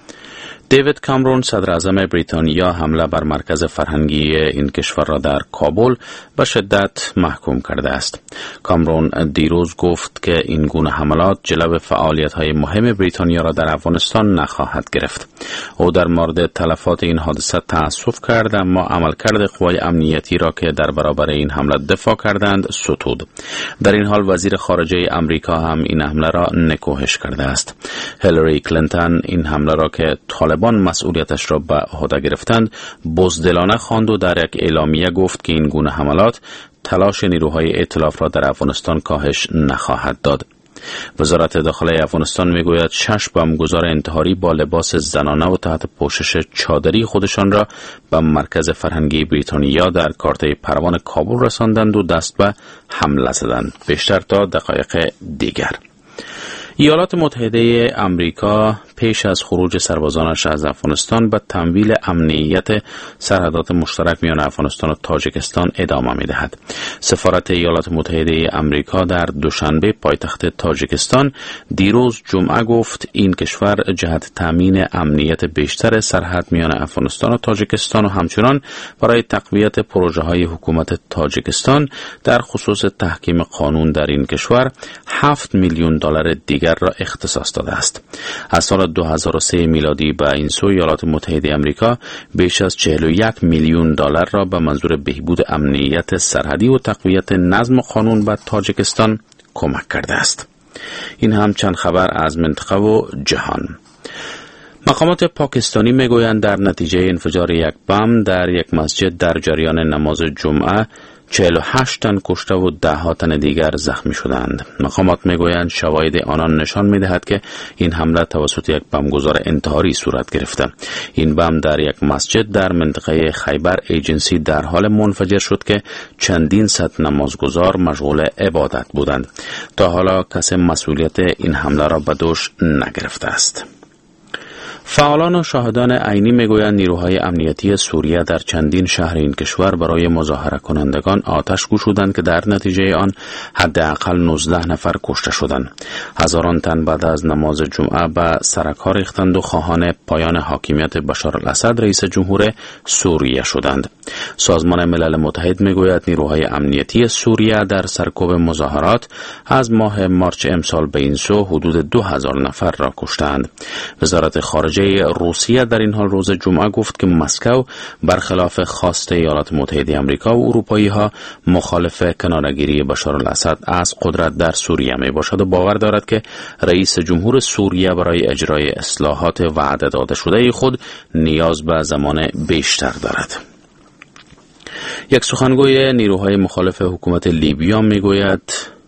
دیوید کامرون صدر اعظم بریتانیا حمله بر مرکز فرهنگی این کشور را در کابل به شدت محکوم کرده است. کامرون دیروز گفت که این گونه حملات جلو فعالیت‌های مهم بریتانیا را در افغانستان نخواهد گرفت. او در مورد تلفات این حادثه تأسف کرد، اما عملکرد قوای امنیتی را که در برابر این حمله دفاع کردند ستود. در این حال وزیر خارجه امریکا هم این حمله را نکوهش کرده است. هیلاری کلینتون این حمله را که طالبان مسئولیتش را به عهده گرفتند بزدلانه خواند و در یک اعلامیه گفت که این گونه حملات تلاش نیروهای ائتلاف را در افغانستان کاهش نخواهد داد. وزارت داخله افغانستان میگوید 6 بمبگذار انتحاری با لباس زنانه و تحت پوشش چادری خودشان را به مرکز فرهنگی بریتانیا در کارته پروان کابل رساندند و دست به حمله زدند. بیشتر تا دقایق دیگر. ایالات متحده امریکا پیش از خروج سربازانش از افغانستان به تمویل امنیت سرحدات مشترک میان افغانستان و تاجیکستان ادامه می‌دهد. سفارت ایالات متحده امریکا در دوشنبه پایتخت تاجیکستان دیروز جمعه گفت این کشور جهت تامین امنیت بیشتر سرحد میان افغانستان و تاجیکستان و همچنان برای تقویت پروژه‌های حکومت تاجیکستان در خصوص تحکیم قانون در این کشور 7 میلیون دلار دیگر را اختصاص داده است. از سال 2003 میلادی به این سو ایالات متحده امریکا بیش از 41 میلیون دلار را به منظور بهبود امنیت سرحدی و تقویت نظم و قانون به تاجیکستان کمک کرده است. این هم چند خبر از منطقه و جهان. مقامات پاکستانی میگویند در نتیجه انفجار یک بم در یک مسجد در جریان نماز جمعه 48 تن کشته و 10 تن دیگر زخمی شدند. مقامات میگویند شواهد آنان نشان میدهد که این حمله توسط یک بمبگذار انتحاری صورت گرفته. این بم در یک مسجد در منطقه خیبر ایجنسی در حال منفجر شد که چندین صد نمازگزار مشغول عبادت بودند. تا حالا کسی مسئولیت این حمله را به دوش نگرفته است. فعالان و شاهدان عینی میگویند نیروهای امنیتی سوریه در چندین شهر این کشور برای مظاهره کنندگان آتش گشودند که در نتیجه آن حداقل 19 نفر کشته شدند. هزاران تن بعد از نماز جمعه به سرکار ریختند و خواهان پایان حاکمیت بشار الاسد رئیس جمهور سوریه شدند. سازمان ملل متحد میگوید نیروهای امنیتی سوریه در سرکوب مظاهرات از ماه مارچ امسال به این سو حدود 2000 نفر را کشتند. وزارت خارجه روسیه در این حال روز جمعه گفت که مسکو برخلاف خواست ایالات متحده آمریکا و اروپایی ها مخالف کناره‌گیری بشار الاسد از قدرت در سوریه می باشد و باور دارد که رئیس جمهور سوریه برای اجرای اصلاحات وعده داده شده خود نیاز به زمان بیشتر دارد. یک سخنگوی نیروهای مخالف حکومت لیبیا می گوید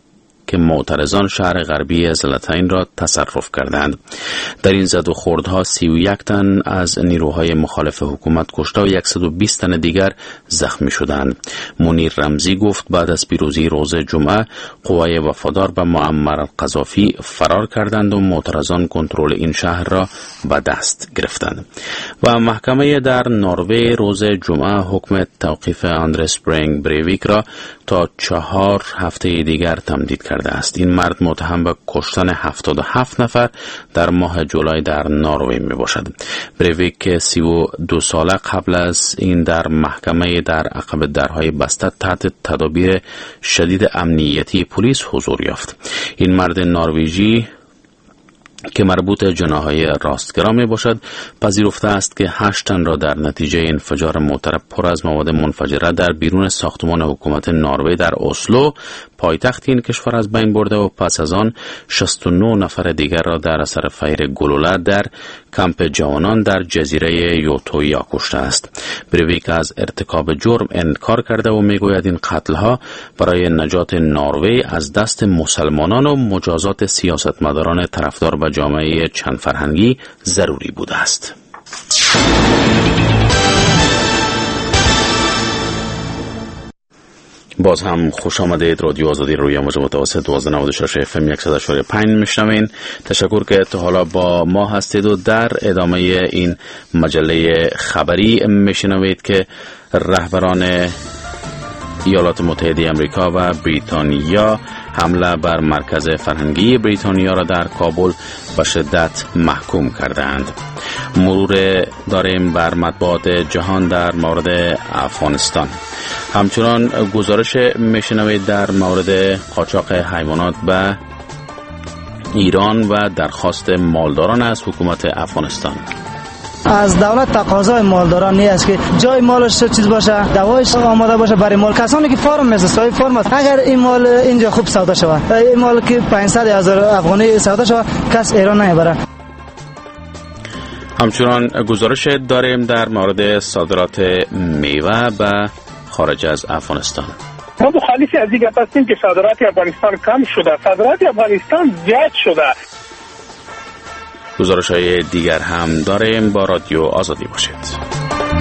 که معترضان شهر غربی زلاتین را تصرف کردند. در این زد و خوردها 31 تن از نیروهای مخالف حکومت کشته و 120 تن دیگر زخمی شدند. منیر رمزی گفت بعد از پیروزی روز جمعه قوای وفادار به معمر القذافی فرار کردند و معترضان کنترل این شهر را به دست گرفتند. و محکمه در نروژ روز جمعه حکم توقیف آندرس برینگ بریویک را تا 4 هفته دیگر تمدید کرده است. این مرد متهم به کشتن 77 نفر در ماه جولای در نروژ می باشد. بریویک که 32 ساله قبل از این در محکمه در عقب درهای بسته تحت تدابیر شدید امنیتی پلیس حضور یافت. این مرد نروژی که مربوط جناح‌های راستگرا می باشد پذیرفته است که 8 تن را در نتیجه انفجار موتر پر از مواد منفجره در بیرون ساختمان حکومت نروژ در اسلو پایتخت این کشور از بین برده و پس از آن 69 نفر دیگر را در اثر فیر گلوله در کمپ جوانان در جزیره یوتویا کشته است. بریویک از ارتکاب جرم انکار کرده و میگوید این قتل‌ها برای نجات نروژ از دست مسلمانان و مجازات سیاستمداران طرفدار به جامعه چند فرهنگی ضروری بوده است. باز هم خوش آمدید. رادیو آزادی روی موج متوسط 1296 FM 100.5 میشنوین. تشکر که تا حالا با ما هستید و در ادامه این مجله خبری میشنوید که رهبران ایالات متحده آمریکا و بریتانیا حمله بر مرکز فرهنگی بریتانیا را در کابل به شدت محکوم کردند. مرور داریم بر مطبوعات جهان در مورد افغانستان. همچنان گزارش میشنوید در مورد قاچاق حیوانات به ایران و درخواست مالداران از حکومت افغانستان. از دولت تقاضای مالداران نیست که جای مالش چیز باشه، دوایش آماده باشه برای مال. کسانی که فارم می‌سازن فرم اگر این مال اینجا خوب سودا شود، این مال که 500,000 افغانی سودا شود، کس ایران نمیبره. همچنان گزارش داریم در مورد صادرات میوه به خارج از افغانستان. ما مخالف از این هستیم که صادرات افغانستان کم شده، صادرات افغانستان زیاد شده. گزارش‌های دیگر هم داریم. با رادیو آزادی باشید.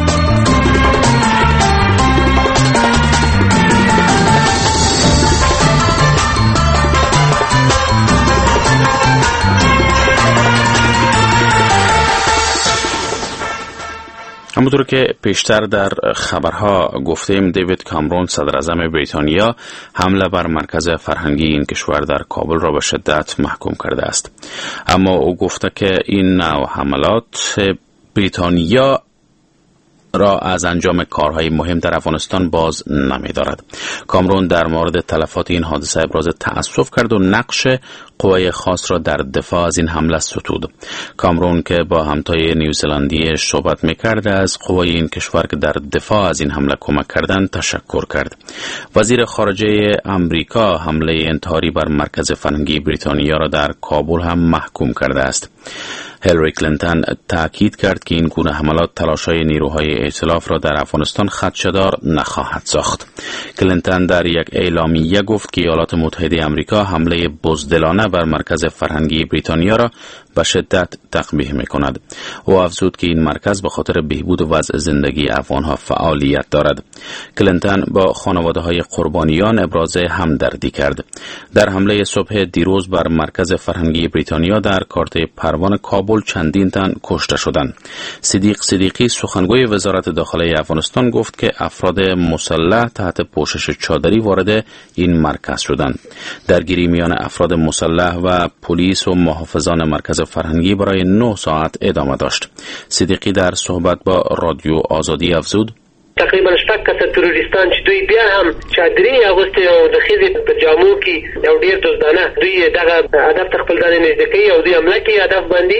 همونطور که پیشتر در خبرها گفتیم، دیوید کامرون صدر اعظم بریتانیا حمله بر مرکز فرهنگی این کشور در کابل را به شدت محکوم کرده است. اما او گفته که این نوع حملات بریتانیا را از انجام کارهای مهم در افغانستان باز نمی‌دارد. کامرون در مورد تلفات این حادثه ابراز تأسف کرد و نقش قوای خاص را در دفاع از این حمله ستود. کامرون که با همتای نیوزلندی صحبت می‌کرد از قوای این کشور که در دفاع از این حمله کمک کردند تشکر کرد. وزیر خارجه آمریکا حمله انتحاری بر مرکز فرهنگی بریتانیا را در کابل هم محکوم کرده است. هیلاری کلینتون تاکید کرد که این گونه حملات تلاش‌های نیروهای ائتلاف را در افغانستان خدشه‌دار نخواهد ساخت. کلینتون در یک اعلامیه گفت که ایالات متحده آمریکا حمله بزدلانه بر مرکز فرهنگی بریتانیا را به شدت تقبیح می‌کند. او افزود که این مرکز به خاطر بهبود وضع زندگی افغان‌ها فعالیت دارد. کلینتون با خانواده‌های قربانیان ابراز همدردی کرد. در حمله صبح دیروز بر مرکز فرهنگی بریتانیا در کارت پروان کابل چندین تن کشته شدند. صدیقی سخنگوی وزارت داخله افغانستان گفت که افراد مسلح تحت پوشش چادری وارد این مرکز شدند. درگیری میان افراد مسلح و پلیس و محافظان مرکز فرهنگی برای 9 ساعت ادامه داشت. صدیقی در صحبت با رادیو آزادی افزود: تقریبا 8 کسه تروریستان چې دوی بیا هم چادري اغوستي او د ښځې په جامو کې یو ډېر دزدانه دوی دغه هدف ته خپل ځان نږدې کوي او دوی حمله کوي هدف باندې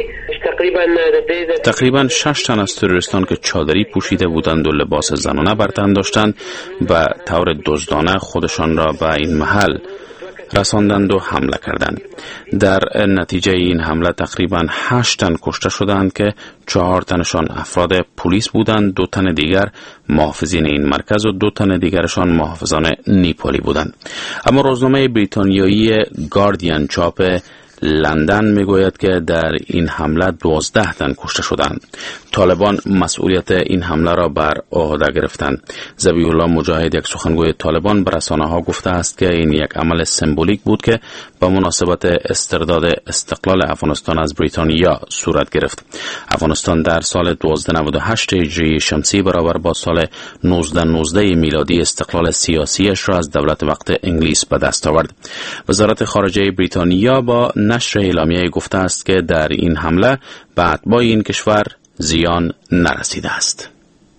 تقریبا 6 تن از تروریستان که چادری پوشیده بودند و لباس زنانه بر تن داشتند و طور دزدانه خودشان را به این محل رساندند و حمله کردند. در نتیجه این حمله تقریبا 8 تن کشته شدند که 4 تنشان افراد پلیس بودند، 2 تن دیگر محافظین این مرکز و 2 تن دیگرشان محافظان نیپالی بودند. اما روزنامه بریتانیایی گاردین چاپ لندن میگوید که در این حمله 12 تن کشته شدند. طالبان مسئولیت این حمله را بر عهده گرفتند. ذبیح الله مجاهد، یک سخنگوی طالبان، به رسانه‌ها گفته است که این یک عمل سمبولیک بود که به مناسبت استرداد استقلال افغانستان از بریتانیا صورت گرفت. افغانستان در سال 1298 هجری شمسی برابر با سال 1919 میلادی استقلال سیاسیش را از دولت وقت انگلیس به دست آورد. وزارت خارجه بریتانیا با نشر اعلامیه گفته است که در این حمله به اتباع این کشور زیان نرسیده است.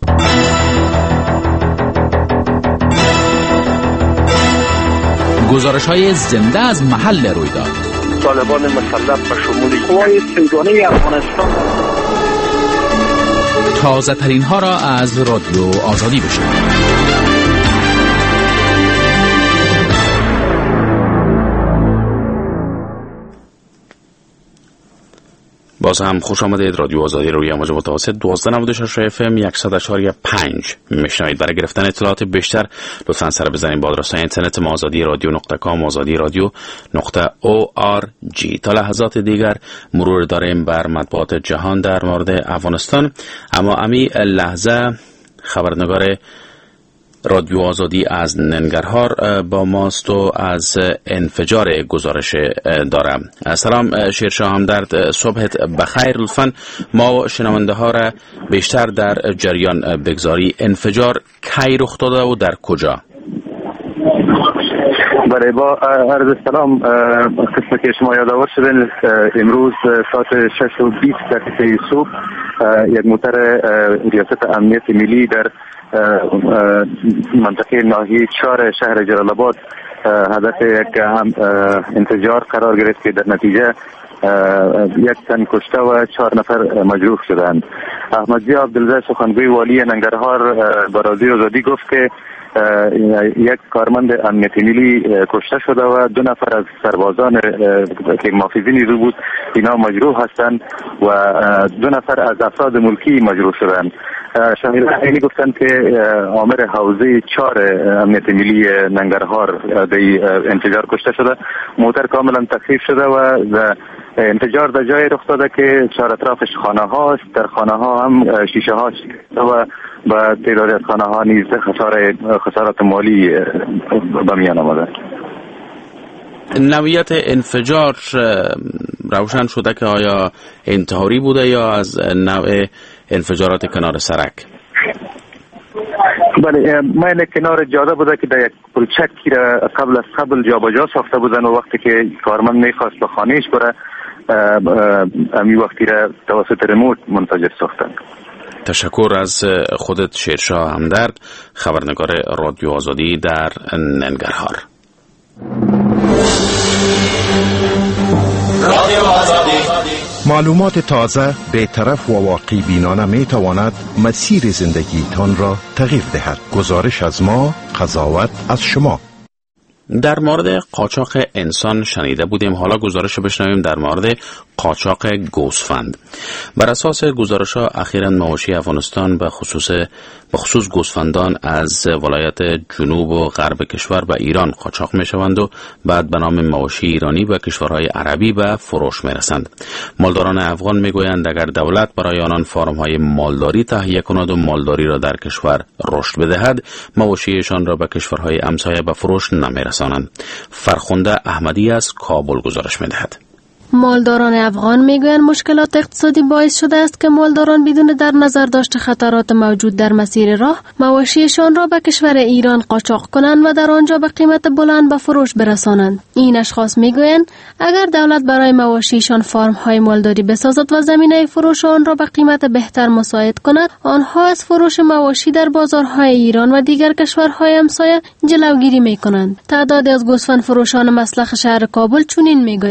گزارش‌های زنده از محل رویداد. طالبان مسلح به شمول قوای سیگانه افغانستان. تازه ترین ها را از رادیو آزادی بشنوید. باز هم خوش آمدید. رادیو آزادی روی موج متوسط 1296 اف ام 100.5 میشنوید. برای گرفتن اطلاعات بیشتر لطفاً سر بزنید به آدرس اینترنت ما azadieradio.com azadieradio.org. تا لحظات دیگر مرور داریم بر مطبوعات جهان در مورد افغانستان. اما امی لحظه خبرنگار رادیو آزادی از ننگرهار با ماست و از انفجار گزارش دارم. سلام شیرشاه همدرد، صبحت بخیر. لطفاً ما شنونده ها را بیشتر در جریان بگذاری. انفجار کی رخ داده و در کجا؟ بله، با عرض سلام. قسم که شما یادآور شدین امروز ساعت 6:20 صبح یک موتر ریاست امنیت ملی در منطقه ناحیه 4 شهر جلال آباد هدف یک انفجار قرار گرفت که در نتیجه 1 تن کشته و 4 نفر مجروح شدند. احمدضیا عبدالله سخنگوی والی ننگرهار به رادیو آزادی گفت که یک کارمند امنیت ملی کشته شده و 2 نفر از سربازان که محافظین نیرو بود اینا مجروح هستند و 2 نفر از افراد ملکی مجروح شدند. شاهدان اینی گفتند که آمر حوزه 4 امنیت ملی ننگرهار در انفجار کشته شده. موتر کاملا تخریب شده و انفجار در جای رخ داده که 4 اطرافش خانه هاست. در خانه ها هم شیشه ها شکسته و با تعدادی از خانه ها نیز خسارات مالی به میان آمده. نوعیت انفجار روشن شده که آیا انتحاری بوده یا از نوع انفجارات کنار سرک؟ بله، مایل کنار جاده بوده که در یک پلچکی را قبل از قبل جابجا ساخته بودن و وقتی که کارمند میخواست به خانهش بره امی وقتی را توسط ریموت منفجر ساختن. تشکر از خودت شیرشاه همدرد، خبرنگار رادیو آزادی در ننگرهار. رادیو آزادی، معلومات تازه، بی‌طرف و واقعی بینانه می تواند مسیر زندگیتان را تغییر دهد. گزارش از ما، قضاوت از شما. در مورد قاچاق انسان شنیده بودیم، حالا گزارش بشنویم در مورد قاچاق گوسفند. بر اساس گزارش‌ها اخیراً مواشی افغانستان به خصوص گوسفندان از ولایت جنوب و غرب کشور به ایران قاچاق می‌شوند و بعد به نام مواشی ایرانی به کشورهای عربی به فروش می‌رسند. مالداران افغان می‌گویند اگر دولت برای آنان فارم‌های مالداری تهیه کند و مالداری را در کشور رشد بدهد، مواشیشان را به کشورهای همسایه به فروش نمی‌رسانند. فرخنده احمدی از کابل گزارش می‌دهد. مالداران افغان میگویند مشکلات اقتصادی باعث شده است که مالداران بدون در نظر داشت خطرات موجود در مسیر راه مواشیشان را به کشور ایران قاچاق کنند و در آنجا به قیمت بلند به فروش برسانند. این اشخاص میگویند اگر دولت برای مواشیشان فارم‌های مالداری بسازد و زمینه فروش آن را به قیمت بهتر مساعد کند، آنها از فروش مواشی در بازارهای ایران و دیگر کشورهای همسایه جلوگیری میکنند. تعدادی از گوسفند فروشان مسلخ شهر کابل چنین میگویند.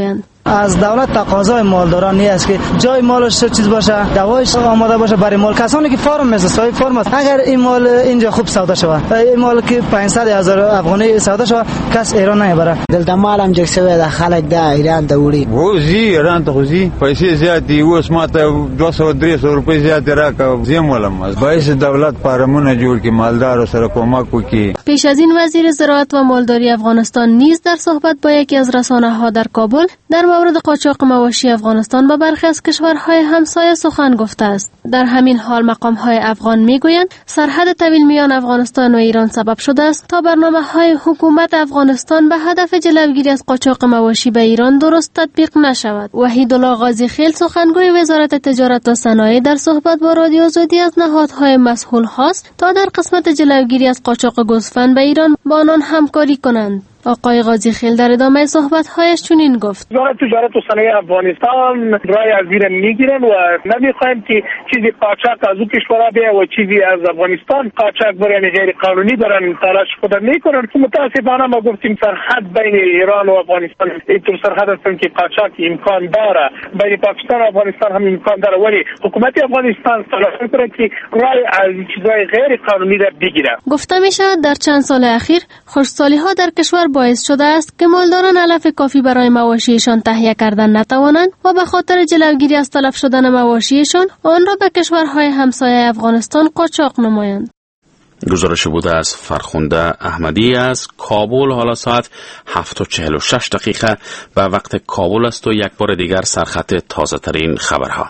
از دولت تقاضای مالداران نیست که جای مالش چیز باشه، دوایش آماده باشه برای مال. کسانی که فارم مثل صاحب فرم است، اگر این مال اینجا خوب سودا شود، این مال که 500,000 افغانی سودا شود، کس ایران نمیبره. دلته مال هم جکسوی د خلک د ایران ته وړي وزي ایران ته وزي پیسې زیات دي، اوس ماته 200-300 روپۍ زیات راکړه زم ولم باعث دولت پارمونه جوړ کی مالدار سره کومک وکي. پیش از این وزیر زراعت و مالداری افغانستان نیز در صحبت با یکی از رسانه‌ها در کابل در مورد قاچاق مواشی افغانستان با برخی از کشورهای همسایه سخن گفته است. در همین حال مقام‌های افغان میگویند سرحد طویل میان افغانستان و ایران سبب شده است تا برنامه‌های حکومت افغانستان به هدف جلوگیری از قاچاق مواشی به ایران درست تطبیق نشود. وحیدالله غازی خیل سخنگوی وزارت تجارت و صنایع در صحبت با رادیو آزادی از نهادهای مسئول خواست تا در قسمت جلوگیری از قاچاق گوسفند به ایران با آنان همکاری کنند. آقای غازی خیل در ادامه صحبت‌هایش چنین گفت: وزارت تجارت و صنایع افغانستان رای از زیر میگیرن و نمیخوایم که چیزی قاچاق از او کشورها بیاید و چیزی از افغانستان قاچاق برای غیر قانونی برن تلاش خود میکنن. متاسفانه ما گفتیم سرحد بین ایران و افغانستان اینطور سرحد است که قاچاق امکان داره، بین پاکستان و افغانستان هم امکان داره، ولی حکومت افغانستان تلاش میکنه که رای از چیزهای غیر قانونی را بگیره. گفته میشود در چند سال اخیر خشکسالی‌ها در کشور باعث شده است که مالداران علف کافی برای مواشیشان تهیه کردن نتوانند و به خاطر جلوگیری از تلف شدن مواشیشان آن را به کشورهای همسایه افغانستان قاچاق نمایند. گزارش بوده از فرخنده احمدی از کابل. حالا ساعت 7:46 به وقت کابل است و یک بار دیگر سرخط تازه ترین خبرها.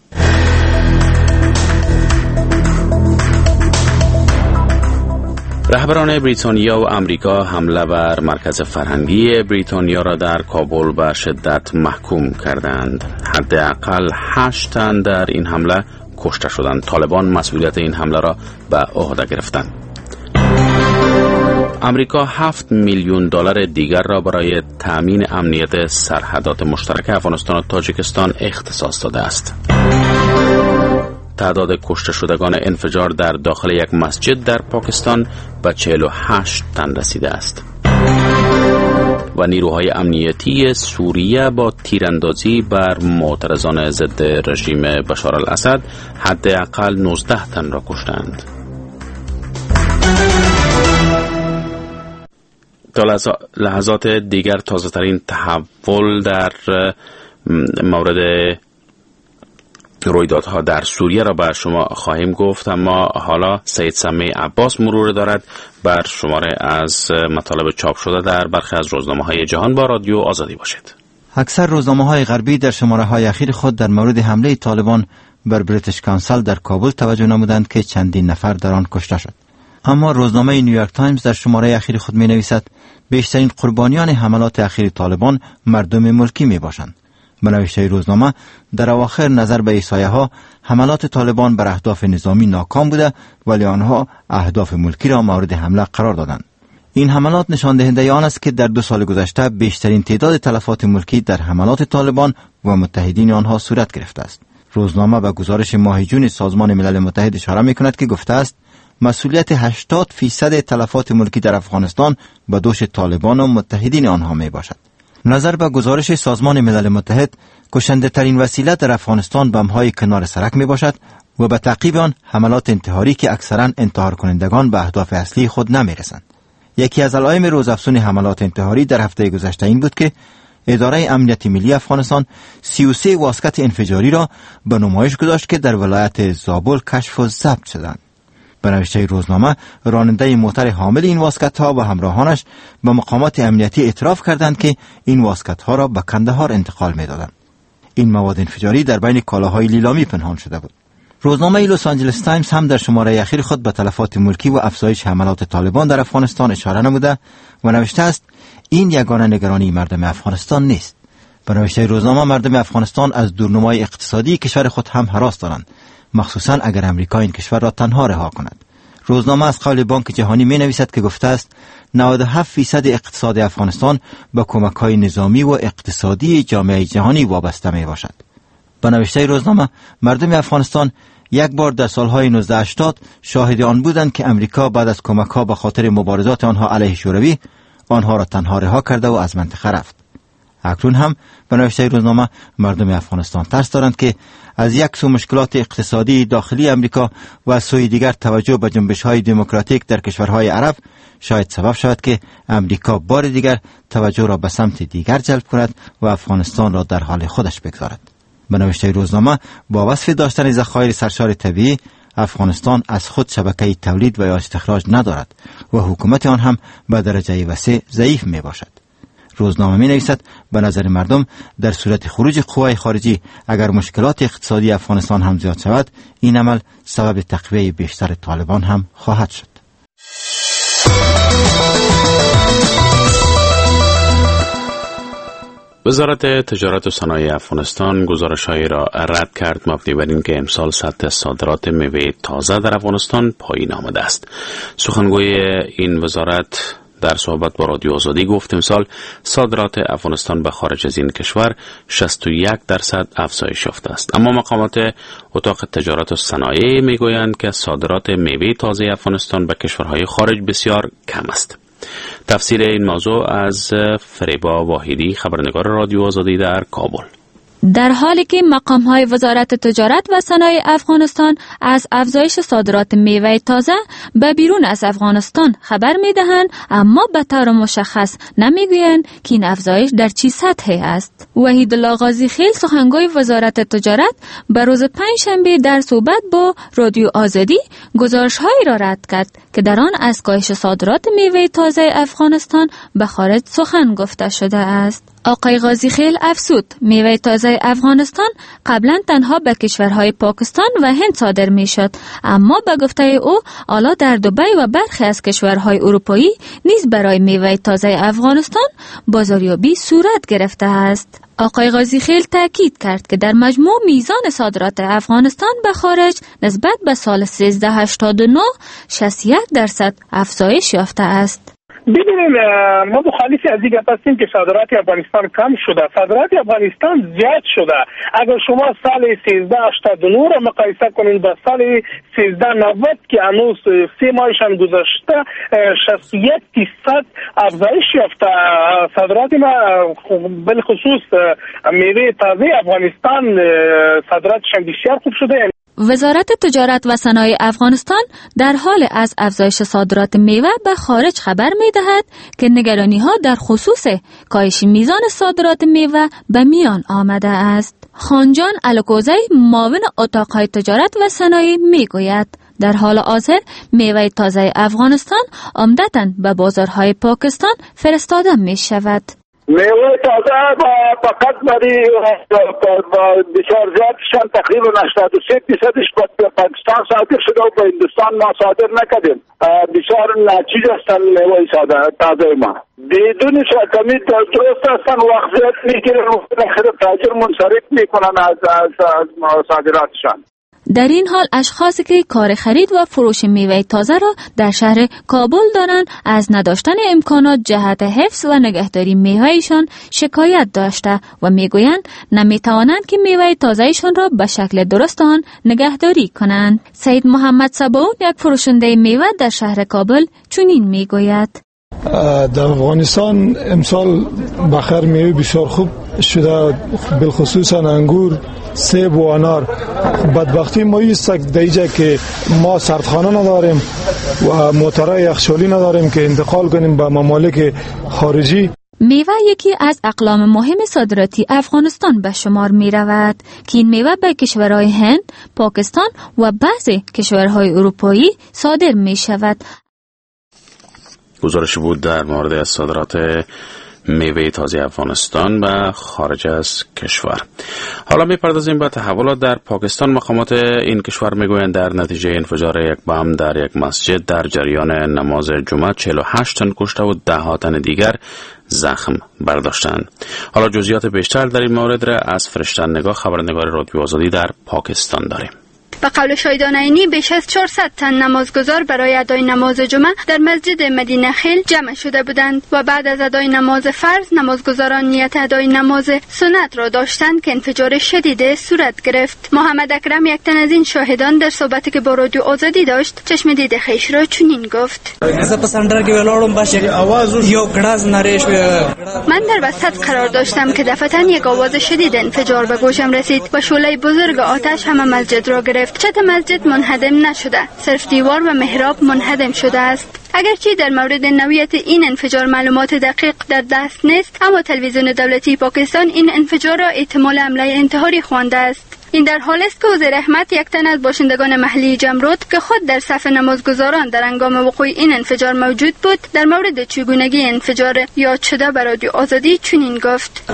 رهبران بریتانیا و امریکا حمله بر مرکز فرهنگی بریتانیا را در کابل به شدت محکوم کردند. حداقل 8 تن در این حمله کشته شدند. طالبان مسئولیت این حمله را به عهده گرفتند. امریکا 7 میلیون دلار دیگر را برای تامین امنیت سرحدات مشترک افغانستان و تاجیکستان اختصاص داده است. تعداد کشته شدگان انفجار در داخل یک مسجد در پاکستان به 48 تن رسیده است. و نیروهای امنیتی سوریه با تیراندازی بر معترضان ضد رژیم بشار الاسد حداقل 19 تن را کشتند. تا لحظات دیگر تازه ترین تحول در مورد رویدادها در سوریه را به شما خواهیم گفت، اما حالا سید سمی عباس مرور دارد بر شماره از مطالب چاپ شده در برخی از روزنامه‌های جهان. با رادیو آزادی باشید. اکثر روزنامه‌های غربی در شماره‌های اخیر خود در مورد حمله طالبان بر بریتیش کانسل در کابل توجه نمودند که چندین نفر در آن کشته شد. اما روزنامه نیویورک تایمز در شماره اخیر خود می‌نویسد بیشترین قربانیان حملات اخیر طالبان مردم ملکی میباشند. به نوشته روزنامه در اواخر نظر به احصایه‌ها حملات طالبان بر اهداف نظامی ناکام بوده، ولی آنها اهداف ملکی را مورد حمله قرار دادند. این حملات نشان دهنده آن است که در 2 سال گذشته بیشترین تعداد تلفات ملکی در حملات طالبان و متحدین آنها صورت گرفته است. روزنامه به گزارش ماه جون سازمان ملل متحد اشاره می‌کند که گفته است مسئولیت 80% تلفات ملکی در افغانستان به دوش طالبان و متحدین آنها میباشد. نظر به گزارش سازمان ملل متحد، کشنده ترین وسیله در افغانستان بم‌های کنار سرک می باشد و به تعقیب آن حملات انتحاری که اکثراً انتحار کنندگان به اهداف اصلی خود نمی رسند. یکی از علائم روزافزون حملات انتحاری در هفته گذشته این بود که اداره امنیت ملی افغانستان 33 واسکت انفجاری را به نمایش گذاشت که در ولایت زابل کشف و ضبط شدند. به نوشته روزنامه، راننده موتر حامل این واسکت‌ها و همراهانش به مقامات امنیتی اعتراف کردند که این واسکت‌ها را به کندهار انتقال می‌دادند. این مواد انفجاری در بین کالاهای لیلامی پنهان شده بود. روزنامه لس آنجلس تایمز هم در شماره اخیر خود به تلفات ملکی و افزایش حملات طالبان در افغانستان اشاره نموده و نوشته است این یگانه نگرانی مردم افغانستان نیست. به نوشته روزنامه، مردم افغانستان از دورنمای اقتصادی کشور خود هم هراس دارند، مخصوصاً اگر امریکا این کشور را تنها رها کند. روزنامه از قول بانک جهانی می نویسد که گفته است 97% اقتصاد افغانستان به کمک‌های نظامی و اقتصادی جامعه جهانی وابسته می باشد. به نوشته روزنامه، مردم افغانستان یک بار در سالهای 1980 شاهد آن بودند که امریکا بعد از کمک‌ها به خاطر مبارزات آنها علیه شوروی آنها را تنها رها کرده و از منطقه رفت. اکنون هم به نوشته روزنامه مردم افغانستان ترس دارند که از یک سو مشکلات اقتصادی داخلی امریکا و از سوی دیگر توجه به جنبش‌های دموکراتیک در کشورهای عرب شاید سبب شود که امریکا بار دیگر توجه را به سمت دیگر جلب کند و افغانستان را در حال خودش بگذارد. به نوشته روزنامه با وصف داشتن ذخایر سرشار طبیعی، افغانستان از خود شبکه تولید و یا استخراج ندارد و حکومت آن هم به درجه وسیع ضعیف می باشد. روزنامه می نویسد به نظر مردم در صورت خروج قوای خارجی اگر مشکلات اقتصادی افغانستان هم زیاد شود، این عمل سبب تقویه بیشتر طالبان هم خواهد شد. وزارت تجارت و صنایع افغانستان گزارش‌هایی را رد کرد مبنی بر اینکه امسال سطح صادرات میوه تازه در افغانستان پایین آمده است. سخنگوی این وزارت در صحبت با رادیو آزادی گفت امسال صادرات افغانستان به خارج از این کشور 61% افزایش یافته است. اما مقامات اتاق تجارت و صنایع میگویند که صادرات میوه تازه افغانستان به کشورهای خارج بسیار کم است. تفسیر این موضوع از فریبا واحدی، خبرنگار رادیو آزادی در کابل. در حالی که مقام‌های وزارت تجارت و صنایع افغانستان از افزایش صادرات میوه تازه به بیرون از افغانستان خبر می‌دهند، اما به طور مشخص نمی‌گویند که این افزایش در چه سطحی است. وحیدالله غازیخیل، سخنگوی وزارت تجارت، به روز پنجشنبه در صحبت با رادیو آزادی گزارش‌هایی را رد کرد که در آن از کاهش صادرات میوه تازه افغانستان به خارج سخن گفته شده است. آقای غازیخیل افزود میوه تازه افغانستان قبلا تنها به کشورهای پاکستان و هند صادر می شد، اما به گفته او حالا در دبی و برخی از کشورهای اروپایی نیز برای میوه تازه افغانستان بازاریابی صورت گرفته است. آقای غازیخیل تاکید کرد که در مجموع میزان صادرات افغانستان به خارج نسبت به سال 1389 61% افزایش یافته است. ببینید، ما مخالفی از این گپ هستیم که صادرات افغانستان کم شده. صادرات افغانستان زیاد شده. اگر شما سال 1389 را مقایسه کنید با سال 1390 که هنوز 3 ماهش هم گذشته 61% افزایش یافته. صادرات ما بالخصوص میوه تازه افغانستان صادراتش هم بسیار خوب شده. وزارت تجارت و صنایع افغانستان در حال از افزایش صادرات میوه به خارج خبر می‌دهد که نگرانی‌ها در خصوص کاهش میزان صادرات میوه به میان آمده است. خانجان الکوزی، معاون اتاق‌های تجارت و صنایع می‌گوید در حال حاضر میوه تازه افغانستان عمدتاً به بازارهای پاکستان فرستاده می‌شود. میوه تازه فقط برای بسیار زیادشان تقریبا 83%ش به پاکستان صادر شده و به هندوستان ما صادر نکردیم. بسیار ناچیز هستن میوه تازه ما. بدون کمی درست هستن، وقت زیاد میگیرن و آخر تاجر منصرف میکنن از صادراتشان. در این حال اشخاصی که کار خرید و فروش میوه تازه را در شهر کابل دارند از نداشتن امکانات جهت حفظ و نگهداری میوهشان شکایت داشته و میگویند نمیتوانند که میوه تازهشان را به شکل درست آن نگهداری کنند. سید محمد صباون، یک فروشنده میوه در شهر کابل، چنین میگوید: در افغانستان امسال بخیر میوه بسیار خوب شده، بالخصوص انگور، سیب و انار. بدبختی ما است در اینجا که ما سردخانه نداریم و موترهای یخچالی نداریم که انتقال کنیم به ممالک خارجی. میوه یکی از اقلام مهم صادراتی افغانستان به شمار می رود که این میوه به کشورهای هند، پاکستان و بعضی کشورهای اروپایی صادر می شود. گزارش بود در مورد از صادرات میوه تازه افغانستان به خارج از کشور. حالا میپردازیم به تحولات در پاکستان. مقامات این کشور میگویند در نتیجه انفجار یک بم در یک مسجد در جریان نماز جمعه 48 تن کشته و 10 تن دیگر زخم برداشتند. حالا جزئیات بیشتر در این مورد را از فرشته نگاه، خبرنگار رادیو آزادی در پاکستان داریم. به قول شاهدان عینی بیش از 400 تن نمازگزار برای ادای نماز جمعه در مسجد مدینه خیل جمع شده بودند و بعد از ادای نماز فرض نمازگزاران نیت ادای نماز سنت را داشتند که انفجار شدید صورت گرفت. محمد اکرم یک تن از این شاهدان در صحبتی که با رادیو آزادی داشت چشم دید خیش را چنین گفت: من در وسط قرار داشتم که دفعتاً یک آواز شدید انفجار به گوشم رسید و شعله بزرگ آتش همه مسجد را گرفت. چت مسجد منهدم نشده، صرف دیوار و محراب منهدم شده است. اگرچه در مورد نوعیت این انفجار معلومات دقیق در دست نیست، اما تلویزیون دولتی پاکستان این انفجار را احتمال حمله انتحاری خوانده است. این در حال است که وزیر رحمت یک تن از باشندگان محلی جمرود که خود در صف نمازگزاران در هنگام وقوع این انفجار موجود بود در مورد چگونگی انفجار یاد شده به رادیو آزادی چنین گفت: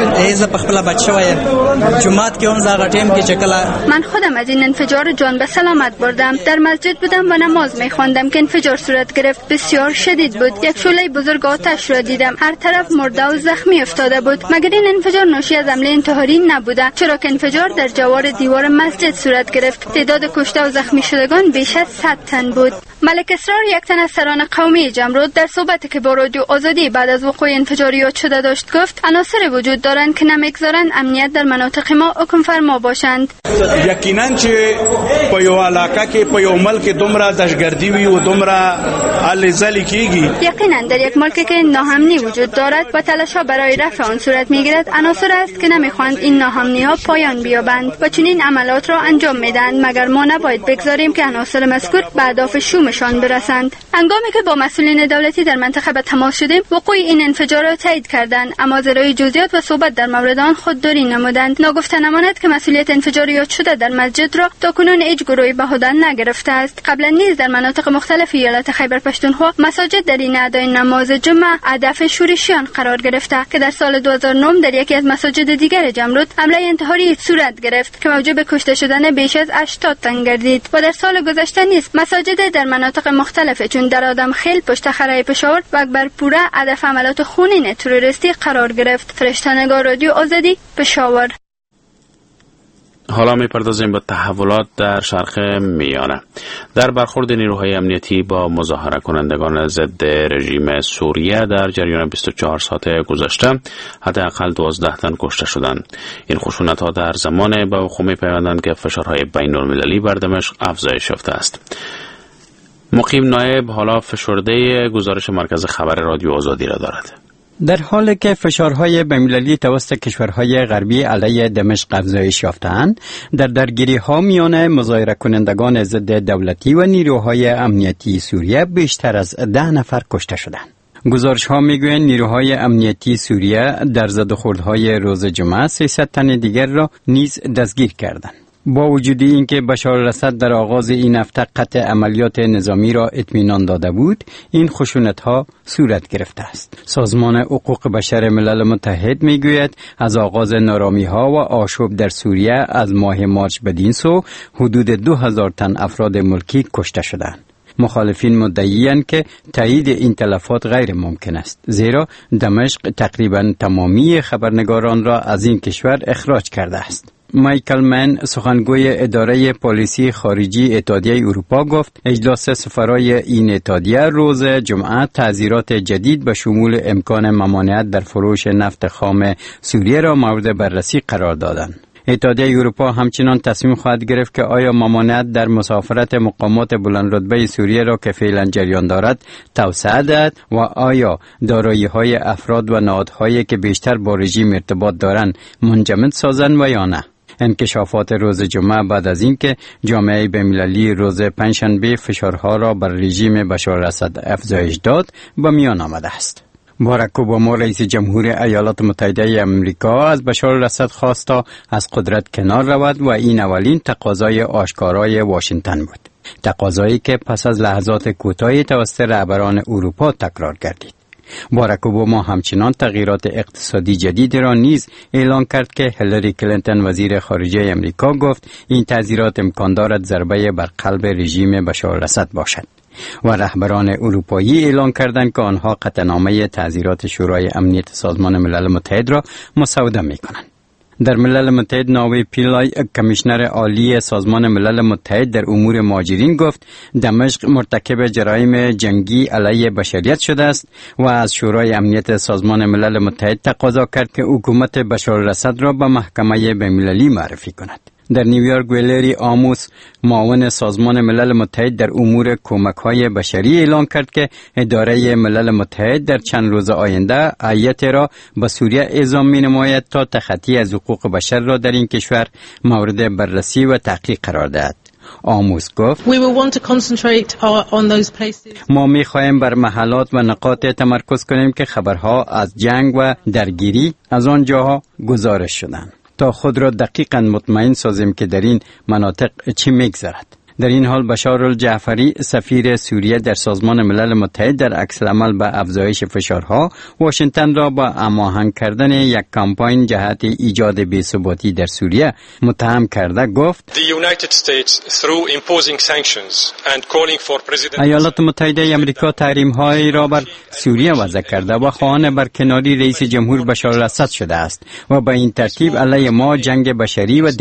من خودم از این انفجار جان به سلامت بردم. در مسجد بودم و نماز می‌خواندم که انفجار صورت گرفت. بسیار شدید بود. یک شعله بزرگ آتش را دیدم. هر طرف مرده و زخمی افتاده بود. مگر این انفجار ناشی از حمله انتحاری نبوده؟ چرا که انفجار در جوار دیوار مسجد صورت گرفت. تعداد کشته و زخمی شدگان بیش از 100 تن بود. ملک اسرار یک تن از سران قومی جمرود در صحبتی که با رادیو آزادی بعد از وقوع انفجار یاد شده داشت گفت: عناصر وجود دارند که نمیگذارند امنیت در مناطق ما حکم فرما باشند. یقینا چې په یو علاقه کې په یو ملک دومره دهشتګردي وي او دومره الزلی کیږي، یقینا در یک ملک که ناامنی وجود دارد و تلاش‌ها برای رفع آن صورت میگیرد، عناصر است که نمیخواهند این ناامنی‌ها پایان بیابند و چنین عملات را انجام میدهند، مگر ما نباید بگذاریم که عناصر مذکور به اهداف شومشان برسند. هنگامی که با مسئولین دولتی در منطقه به تماس شدیم، وقوع این انفجار را تایید کردند، اما زیرای جزئیات و صحبت در مورد آن خودداری نمودند. ناگفته نماند که مسئولیت انفجار یاد شده در مسجد را تاکنون هیچ گروهی به عهده نگرفته است. قبلا نیز در مناطق مختلف ایالت خیبر پختونخوا مساجد در این ادای نماز جمعه هدف شورشیان قرار گرفته که در سال 2009 در یکی از مساجد دیگر جمرود حمله انتحاری صورت گرفت که موجب کشته شدن بیش از 80 تن گردید و در سال گذشته نیز مساجد در مناطق مختلف چون در آدم خیل، پشت خرای پشاور و اکبرپوره هدف حملات خونین تروریستی قرار گرفت. فرشته‌نگار رادیو آزادی، پشاور. حالا می‌پردازیم به تحولات در شرق میانه. در برخورد نیروهای امنیتی با مظاهره کنندگان ضد رژیم سوریه در جریان 24 ساعت گذشته حداقل 12 تن کشته شدند. این خشونت‌ها در زمان به وقوع می‌پیوندند که فشارهای بین‌المللی بر دمشق افزایش یافته است. مقیم نایب حالا فشرده گزارش مرکز خبر رادیو آزادی را دارد. در حالی که فشارهای بین‌المللی توسط کشورهای غربی علیه دمشق افزایش یافته‌اند، در درگیری‌ها میان مظاهره کنندگان ضد دولتی و نیروهای امنیتی سوریه بیشتر از 10 نفر کشته شدند. گزارش‌ها می‌گویند نیروهای امنیتی سوریه در زدوخوردهای روز جمعه 300 تن دیگر را نیز دستگیر کردند. با وجود اینکه بشار الاسد در آغاز این هفته قطع عملیات نظامی را اطمینان داده بود، این خشونت‌ها صورت گرفته است. سازمان حقوق بشر ملل متحد میگوید از آغاز نارامی‌ها و آشوب در سوریه از ماه مارچ بدین سو حدود 2000 تن افراد ملکی کشته شدند. مخالفین مدعی‌اند که تایید این تلفات غیر ممکن است، زیرا دمشق تقریباً تمامی خبرنگاران را از این کشور اخراج کرده است. مایکل من، سخنگوی اداره پالیسی خارجی اتحادیه اروپا، گفت اجلاس سفرای این اتحادیه روز جمعه تعزیرات جدید به شمول امکان ممانعت در فروش نفت خام سوریه را مورد بررسی قرار دادند. اتحادیه اروپا همچنان تصمیم خواهد گرفت که آیا ممانعت در مسافرت مقامات بلند رتبه سوریه را که فعلا جریان دارد توسعه دهد و آیا دارایی‌های افراد و نهادهایی که بیشتر با رژیم ارتباط دارند منجمد سازند و یا نه. انکشافات روز جمعه بعد از اینکه جامعه بین‌المللی روز پنجشنبه فشارها را بر رژیم بشار الاسد افزایش داد به میان آمده است. باراک اوباما رئیس جمهور ایالات متحده آمریکا از بشار الاسد خواست تا از قدرت کنار رود و این اولین تقاضای آشکارای واشنگتن بود. تقاضایی که پس از لحظات کوتاهی توسط رهبران اروپا تکرار گردید. باراک اوباما همچنان تغییرات اقتصادی جدید را نیز اعلان کرد که هیلاری کلینتون وزیر خارجه آمریکا گفت این تعزیرات امکان دارد ضربه بر قلب رژیم بشار الاسد باشد و رهبران اروپایی اعلان کردند که آنها قطعنامه تعزیرات شورای امنیت سازمان ملل متحد را مسوده می‌کنند. در ملل متحد ناوی پیلای کمیشنر عالی سازمان ملل متحد در امور مهاجرین گفت دمشق مرتکب جرایم جنگی علیه بشریت شده است و از شورای امنیت سازمان ملل متحد تقاضا کرد که حکومت بشار الاسد را به محکمه بین‌المللی معرفی کند. در نیویورک ویلری آموس معاون سازمان ملل متحد در امور کمک‌های بشری اعلام کرد که اداره ملل متحد در چند روز آینده هیئتی را به سوریه اعزام می‌نماید تا تخطی از حقوق بشر را در این کشور مورد بررسی و تحقیق قرار دهد. آموز گفت ما می‌خواهیم بر محلات و نقاط تمرکز کنیم که خبرها از جنگ و درگیری از آن جاها گزارش شدند تا خود را دقیقاً مطمئن سازیم که در این مناطق چی می‌گذرد. در این حال بشار الجعفری سفیر سوریه در سازمان ملل متحد در عکس العمل به افزایش فشارها واشنگتن را با هماهنگ کردن یک کمپاین جهت ایجاد بی‌ثباتی در سوریه متهم کرده گفت ایالات متحده آمریکا تحریم‌هایی را بر سوریه وضع کرده و خواهان برکناری رئیس جمهور بشار الاسد شده است و به این ترتیب علیه ما جنگ بشری و